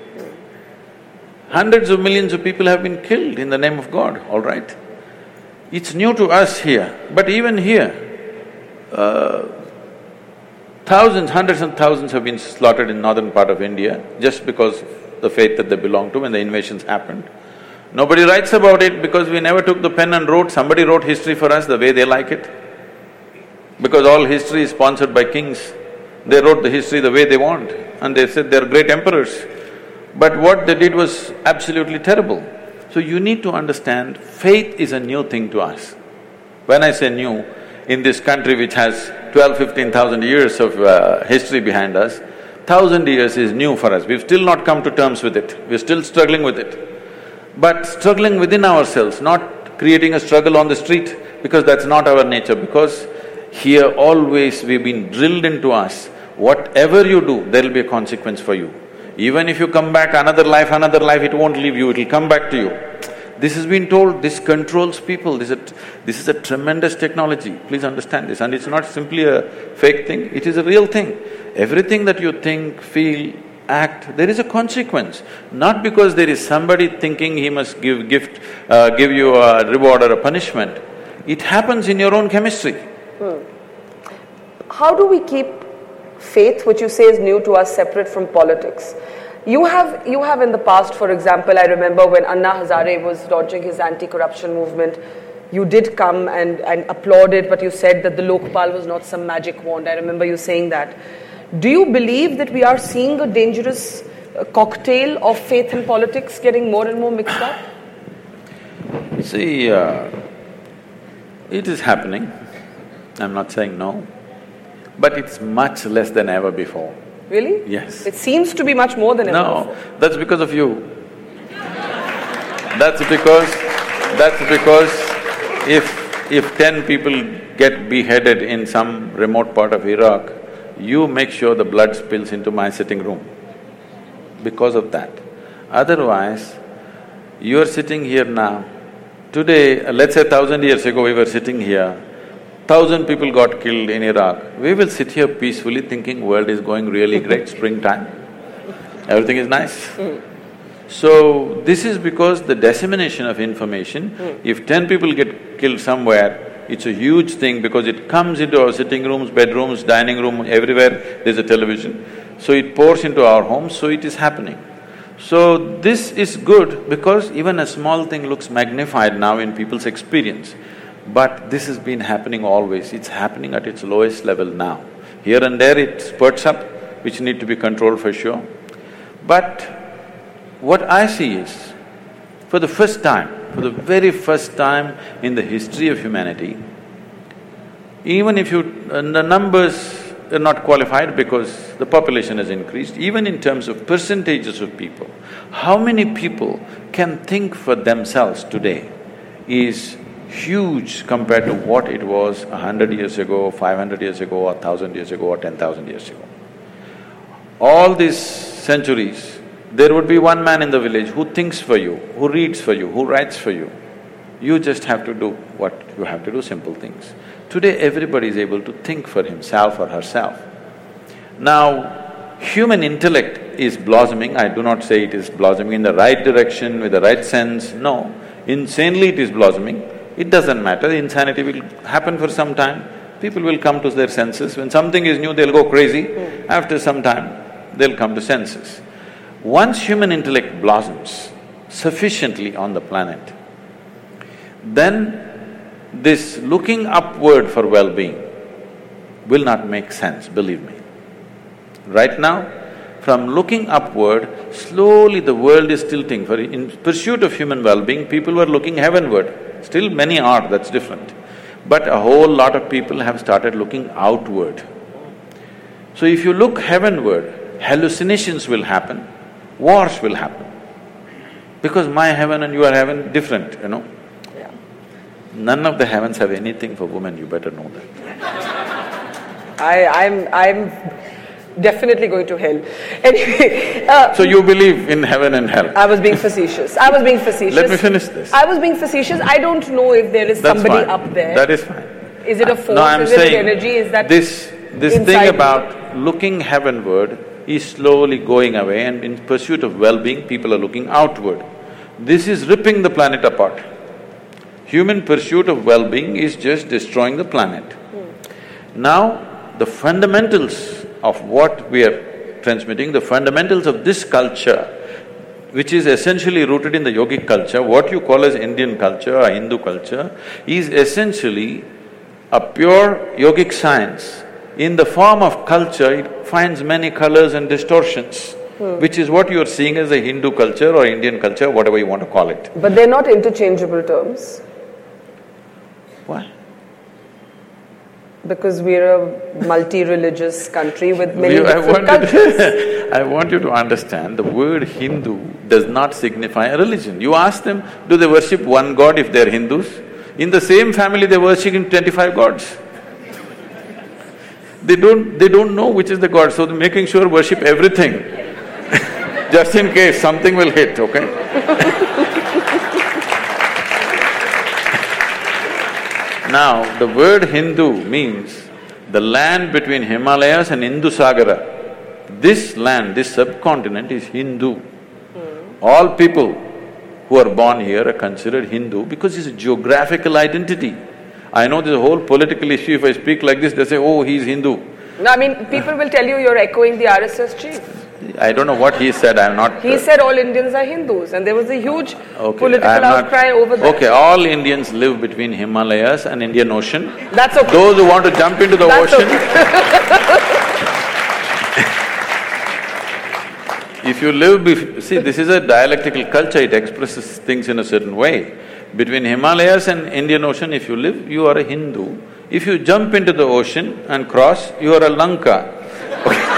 Hundreds of millions of people have been killed in the name of God, all right? It's new to us here, but even here, uh, thousands, hundreds and thousands have been slaughtered in northern part of India just because of the faith that they belong to when the invasions happened. Nobody writes about it because we never took the pen and wrote, somebody wrote history for us the way they like it. Because all history is sponsored by kings, they wrote the history the way they want and they said they're great emperors. But what they did was absolutely terrible. So you need to understand, faith is a new thing to us. When I say new, in this country which has twelve, fifteen thousand years of uh, history behind us, thousand years is new for us. We've still not come to terms with it, we're still struggling with it. But struggling within ourselves, not creating a struggle on the street, because that's not our nature, because here always we've been drilled into us, whatever you do, there'll be a consequence for you. Even if you come back another life, another life, it won't leave you, it'll come back to you. This has been told, this controls people, this is a, this is a tremendous technology, please understand this. And it's not simply a fake thing, it is a real thing. Everything that you think, feel, act, there is a consequence. Not because there is somebody thinking he must give gift, uh, give you a reward or a punishment. It happens in your own chemistry. Hmm. How do we keep faith, which you say is new to us, separate from politics? You have… you have in the past, for example, I remember when Anna Hazare was launching his anti-corruption movement, you did come and, and applauded, but you said that the Lokpal was not some magic wand. I remember you saying that. Do you believe that we are seeing a dangerous uh, cocktail of faith and politics getting more and more mixed up? See, uh, it is happening, I'm not saying no, but it's much less than ever before. Really? Yes. It seems to be much more than ever No, before. that's because of you. That's because… that's because if… if ten people get beheaded in some remote part of Iraq, you make sure the blood spills into my sitting room because of that. Otherwise, you're sitting here now, today, let's say thousand years ago we were sitting here, thousand people got killed in Iraq, we will sit here peacefully thinking world is going really great, springtime, everything is nice. Mm. So, this is because the dissemination of information, mm. if ten people get killed somewhere, it's a huge thing because it comes into our sitting rooms, bedrooms, dining room, everywhere there's a television. So it pours into our homes, so it is happening. So this is good because even a small thing looks magnified now in people's experience. But this has been happening always, it's happening at its lowest level now. Here and there it spurts up, which need to be controlled for sure. But what I see is, for the first time, for the very first time in the history of humanity, even if you… Uh, the numbers are not qualified because the population has increased, even in terms of percentages of people, how many people can think for themselves today is huge compared to what it was a hundred years ago, five hundred years ago, or thousand years ago, or ten thousand years ago. All these centuries, there would be one man in the village who thinks for you, who reads for you, who writes for you. You just have to do what you have to do, simple things. Today everybody is able to think for himself or herself. Now, human intellect is blossoming. I do not say it is blossoming in the right direction, with the right sense, no. Insanely it is blossoming. It doesn't matter, insanity will happen for some time. People will come to their senses. When something is new, they'll go crazy. Mm. After some time, they'll come to senses. Once human intellect blossoms sufficiently on the planet, then this looking upward for well-being will not make sense, believe me. Right now, from looking upward, slowly the world is tilting. For in pursuit of human well-being, people were looking heavenward. Still many are, that's different. But a whole lot of people have started looking outward. So if you look heavenward, hallucinations will happen, wars will happen. Because my heaven and your heaven different, you know. Yeah. None of the heavens have anything for women, you better know that. I… I'm… I'm definitely going to hell. Anyway… Uh, so you believe in heaven and hell? I was being facetious. I was being facetious. Let me finish this. I was being facetious. I don't know if there is That's somebody fine. up there. That is fine. Is it a force? No, I'm is saying it an energy? Is that this… this thing inside about looking heavenward is slowly going away, and in pursuit of well-being, people are looking outward. This is ripping the planet apart. Human pursuit of well-being is just destroying the planet. Hmm. Now, the fundamentals of what we are transmitting, the fundamentals of this culture, which is essentially rooted in the yogic culture, what you call as Indian culture or Hindu culture, is essentially a pure yogic science. In the form of culture, it finds many colors and distortions, hmm. which is what you are seeing as a Hindu culture or Indian culture, whatever you want to call it. But they're not interchangeable terms. Why? Because we're a multi-religious country with many you, different I cultures. To, I want you to understand, the word Hindu does not signify a religion. You ask them, do they worship one god if they're Hindus? In the same family, they're worshipping twenty-five gods. They don't… they don't know which is the god, so they're making sure worship everything just in case something will hit, okay? Now, the word Hindu means the land between Himalayas and Indusagara. This land, this subcontinent is Hindu. Mm. All people who are born here are considered Hindu because it's a geographical identity. I know there's a whole political issue, if I speak like this, they say, oh, he's Hindu. No, I mean, people will tell you you're echoing the R S S chief. I don't know what he said, I'm not… He uh, said all Indians are Hindus, and there was a huge okay, political outcry not, over that. Okay, all Indians live between Himalayas and Indian Ocean. That's okay. Those who want to jump into the That's ocean… Okay. If you live… Bef see, this is a dialectical culture, it expresses things in a certain way. Between Himalayas and Indian Ocean, if you live, you are a Hindu. If you jump into the ocean and cross, you are a Lanka. Okay.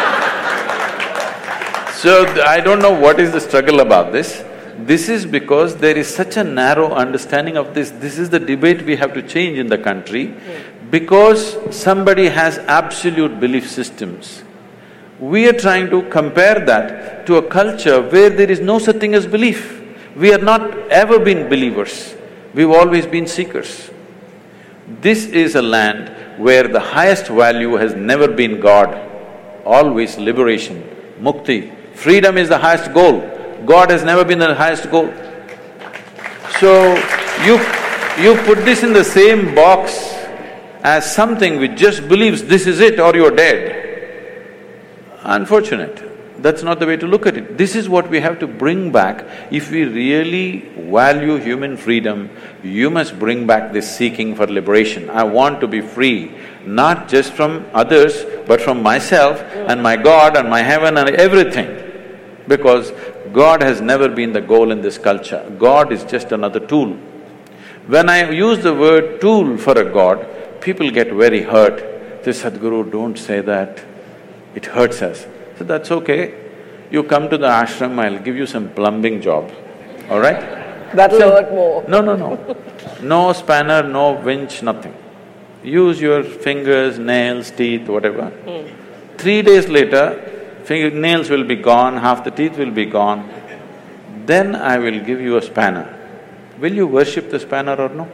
So, I don't know what is the struggle about this. This is because there is such a narrow understanding of this. This is the debate we have to change in the country. Because somebody has absolute belief systems, we are trying to compare that to a culture where there is no such thing as belief. We have not ever been believers, we've always been seekers. This is a land where the highest value has never been God, always liberation, mukti. Freedom is the highest goal. God has never been the highest goal. So, you… you put this in the same box as something which just believes this is it or you're dead. Unfortunate. That's not the way to look at it. This is what we have to bring back. If we really value human freedom, you must bring back this seeking for liberation. I want to be free. not just from others, but from myself and my God and my heaven and everything. Because God has never been the goal in this culture. God is just another tool. When I use the word tool for a God, people get very hurt. They say, Sadhguru, don't say that. It hurts us. So that's okay. You come to the ashram, I'll give you some plumbing job, all right? That'll so, hurt more. No, no, no. No spanner, no winch, nothing. Use your fingers, nails, teeth, whatever. Mm. Three days later, finger, nails will be gone, half the teeth will be gone. Then I will give you a spanner. Will you worship the spanner or no?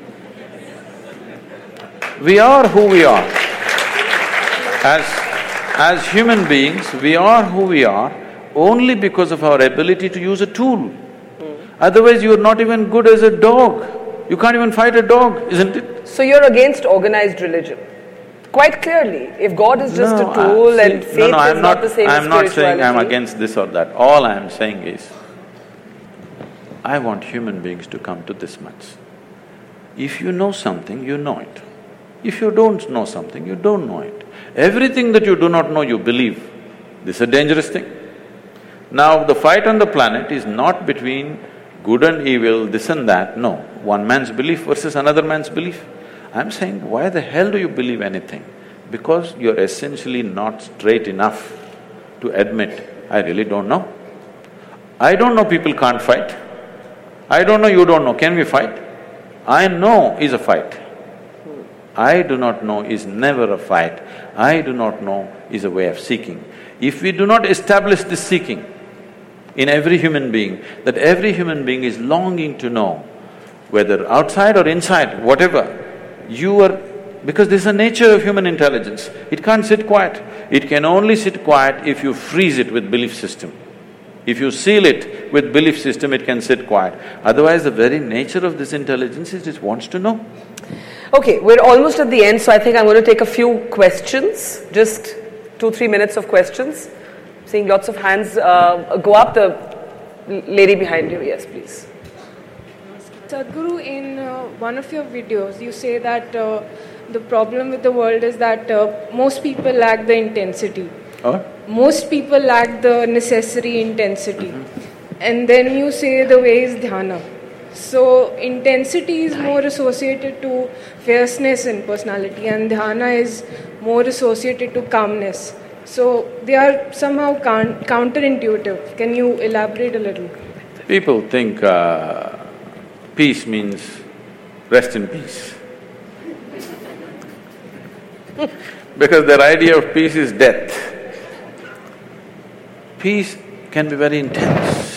We are who we are. As, as human beings, we are who we are only because of our ability to use a tool. Mm. Otherwise, you are not even good as a dog. You can't even fight a dog, isn't it? So you're against organized religion? Quite clearly, if God is just no, a tool uh, see, and faith no, no, is I'm not, not the same I'm as not saying I'm spirituality. against this or that. All I'm saying is, I want human beings to come to this much. If you know something, you know it. If you don't know something, you don't know it. Everything that you do not know, you believe. This is a dangerous thing. Now, the fight on the planet is not between good and evil, this and that, no. One man's belief versus another man's belief. I'm saying, why the hell do you believe anything? Because you're essentially not straight enough to admit, I really don't know. I don't know people can't fight. I don't know, you don't know, can we fight? I know is a fight. I do not know is never a fight. I do not know is a way of seeking. If we do not establish this seeking in every human being, that every human being is longing to know, whether outside or inside, whatever, you are… because this is the nature of human intelligence, it can't sit quiet. It can only sit quiet if you freeze it with belief system. If you seal it with belief system, it can sit quiet. Otherwise, the very nature of this intelligence is it wants to know. Okay, we're almost at the end, so I think I'm going to take a few questions, just two, three minutes of questions. Seeing lots of hands uh, go up. The lady behind you, yes, please. Sadhguru, in uh, one of your videos, you say that uh, the problem with the world is that uh, most people lack the intensity. Oh? Most people lack the necessary intensity. Mm-hmm. And then you say the way is dhyana. So, intensity is more associated to fierceness in personality, and dhyana is more associated to calmness. So, they are somehow count- counterintuitive. Can you elaborate a little? People think uh, peace means rest in peace. Because their idea of peace is death. Peace can be very intense.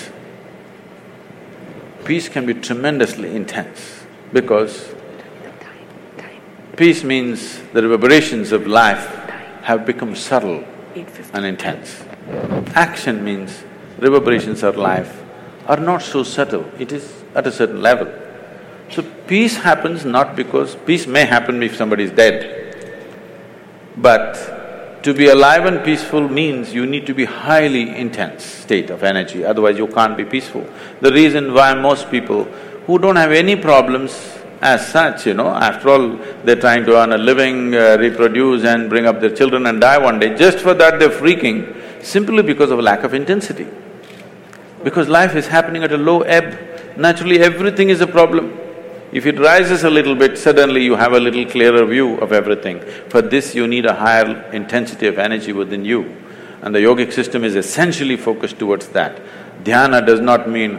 Peace can be tremendously intense because peace means the reverberations of life have become subtle and intense. Action means reverberations of life are not so subtle, it is at a certain level. So peace happens not because… peace may happen if somebody is dead, but to be alive and peaceful means you need to be highly intense state of energy, otherwise you can't be peaceful. The reason why most people who don't have any problems as such, you know, after all, they're trying to earn a living, uh, reproduce and bring up their children and die one day, just for that they're freaking, simply because of a lack of intensity. Because life is happening at a low ebb, naturally everything is a problem. If it rises a little bit, suddenly you have a little clearer view of everything. For this, you need a higher intensity of energy within you. And the yogic system is essentially focused towards that. Dhyana does not mean…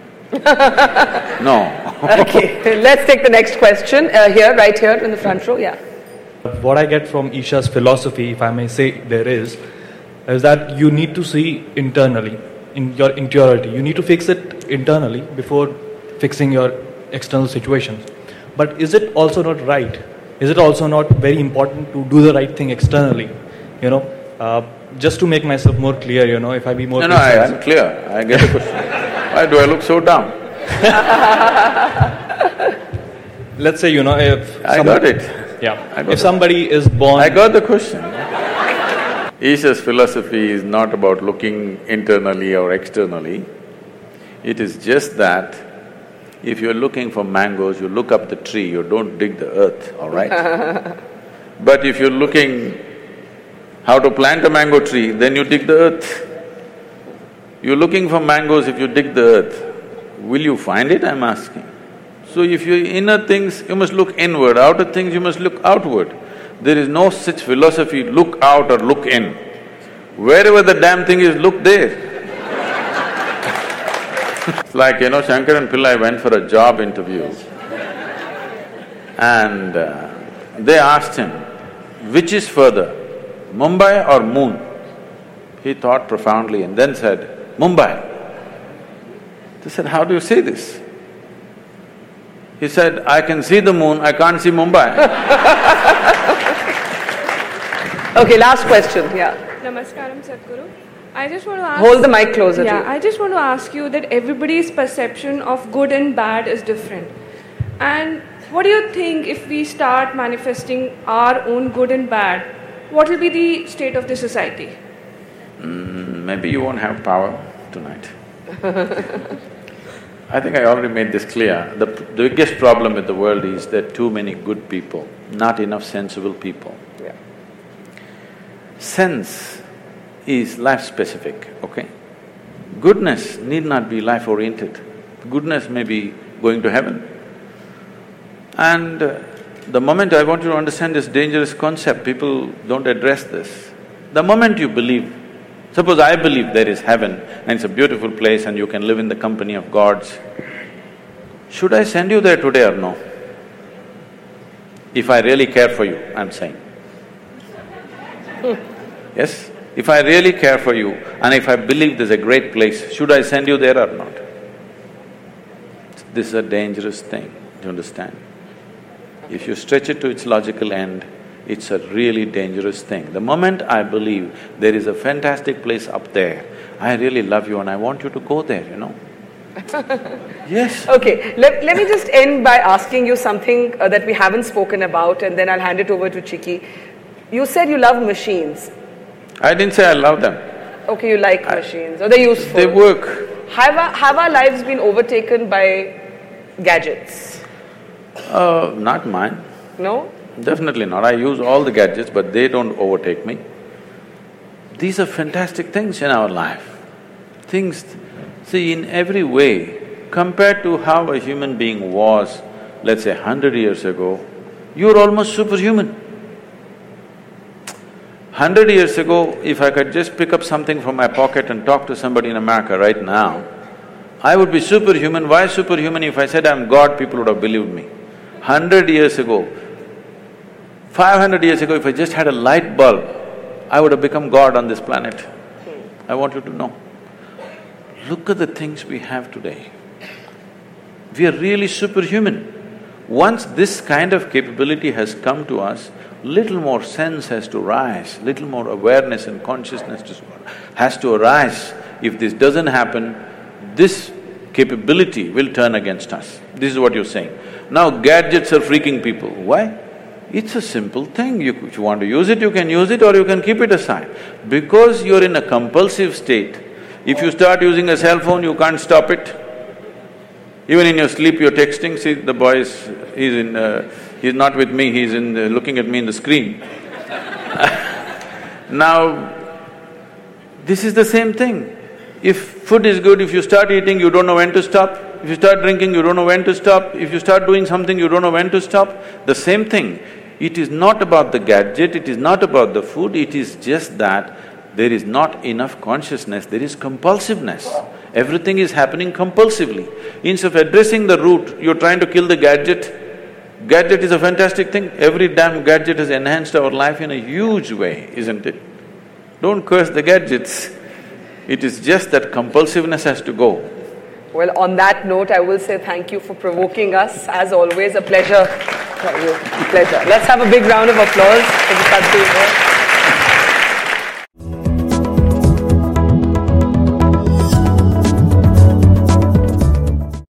no. Okay, let's take the next question. Uh, here, right here in the front row, yeah. What I get from Isha's philosophy, if I may say there is, is that you need to see internally, in your interiority. You need to fix it internally before fixing your external situations. But is it also not right? Is it also not very important to do the right thing externally? You know, uh, just to make myself more clear, you know, if I be more… No, no, I, I'm clear. I get the question. Why do I look so dumb? Let's say, you know, if… I got it. Yeah. I got if somebody is born… I got the question. Isha's philosophy is not about looking internally or externally. It is just that if you're looking for mangoes, you look up the tree, you don't dig the earth, all right? But if you're looking how to plant a mango tree, then you dig the earth. You're looking for mangoes, if you dig the earth, will you find it, I'm asking? So if you're inner things, you must look inward, outer things, you must look outward. There is no such philosophy, look out or look in. Wherever the damn thing is, look there. It's like, you know, Shankaran Pillai went for a job interview and uh, they asked him, which is further, Mumbai or moon? He thought profoundly and then said, Mumbai. They said, how do you say this? He said, I can see the moon, I can't see Mumbai. Okay, last question, yeah. Namaskaram, Sadhguru. I just want to ask… Hold the mic closer yeah, to you. I just want to ask you that everybody's perception of good and bad is different. And what do you think if we start manifesting our own good and bad, what will be the state of the society? Mm, maybe you won't have power tonight. I think I already made this clear. The, the biggest problem with the world is there are too many good people, not enough sensible people. Yeah. Sense is life-specific, okay? Goodness need not be life-oriented. Goodness may be going to heaven. And uh, the moment I want you to understand this dangerous concept, people don't address this. The moment you believe, suppose I believe there is heaven and it's a beautiful place and you can live in the company of gods, should I send you there today or no? If I really care for you, I'm saying. Yes? If I really care for you and if I believe there's a great place, should I send you there or not? This is a dangerous thing, do you understand? If you stretch it to its logical end, it's a really dangerous thing. The moment I believe there is a fantastic place up there, I really love you and I want you to go there, you know. Yes. Okay, let, let me just end by asking you something uh, that we haven't spoken about and then I'll hand it over to Chiki. You said you love machines. I didn't say I love them. Okay, you like I, machines, or they're useful. They work. Have our, have our lives been overtaken by gadgets? Uh, not mine. No? Definitely not. I use all the gadgets, but they don't overtake me. These are fantastic things in our life. Things… See, in every way, compared to how a human being was, let's say hundred years ago, you're almost superhuman. Hundred years ago, if I could just pick up something from my pocket and talk to somebody in America right now, I would be superhuman. Why superhuman? If I said I'm God, people would have believed me. Hundred years ago, five hundred years ago, if I just had a light bulb, I would have become God on this planet. I want you to know. Look at the things we have today. We are really superhuman. Once this kind of capability has come to us, little more sense has to rise, little more awareness and consciousness has to arise. If this doesn't happen, this capability will turn against us. This is what you're saying. Now gadgets are freaking people. Why? It's a simple thing. You, if you want to use it, you can use it or you can keep it aside. Because you're in a compulsive state, if you start using a cell phone, you can't stop it. Even in your sleep, you're texting. See, the boy is… he's in… Uh, he's not with me, he's in… Uh, looking at me in the screen. Now, this is the same thing. If food is good, if you start eating, you don't know when to stop. If you start drinking, you don't know when to stop. If you start doing something, you don't know when to stop. The same thing. It is not about the gadget, it is not about the food, it is just that there is not enough consciousness, there is compulsiveness. Everything is happening compulsively. Instead of addressing the root, you're trying to kill the gadget. Gadget is a fantastic thing. Every damn gadget has enhanced our life in a huge way, isn't it? Don't curse the gadgets. It is just that compulsiveness has to go. Well, on that note, I will say thank you for provoking us. As always, a pleasure. Pleasure. Let's have a big round of applause for the Sadhguru.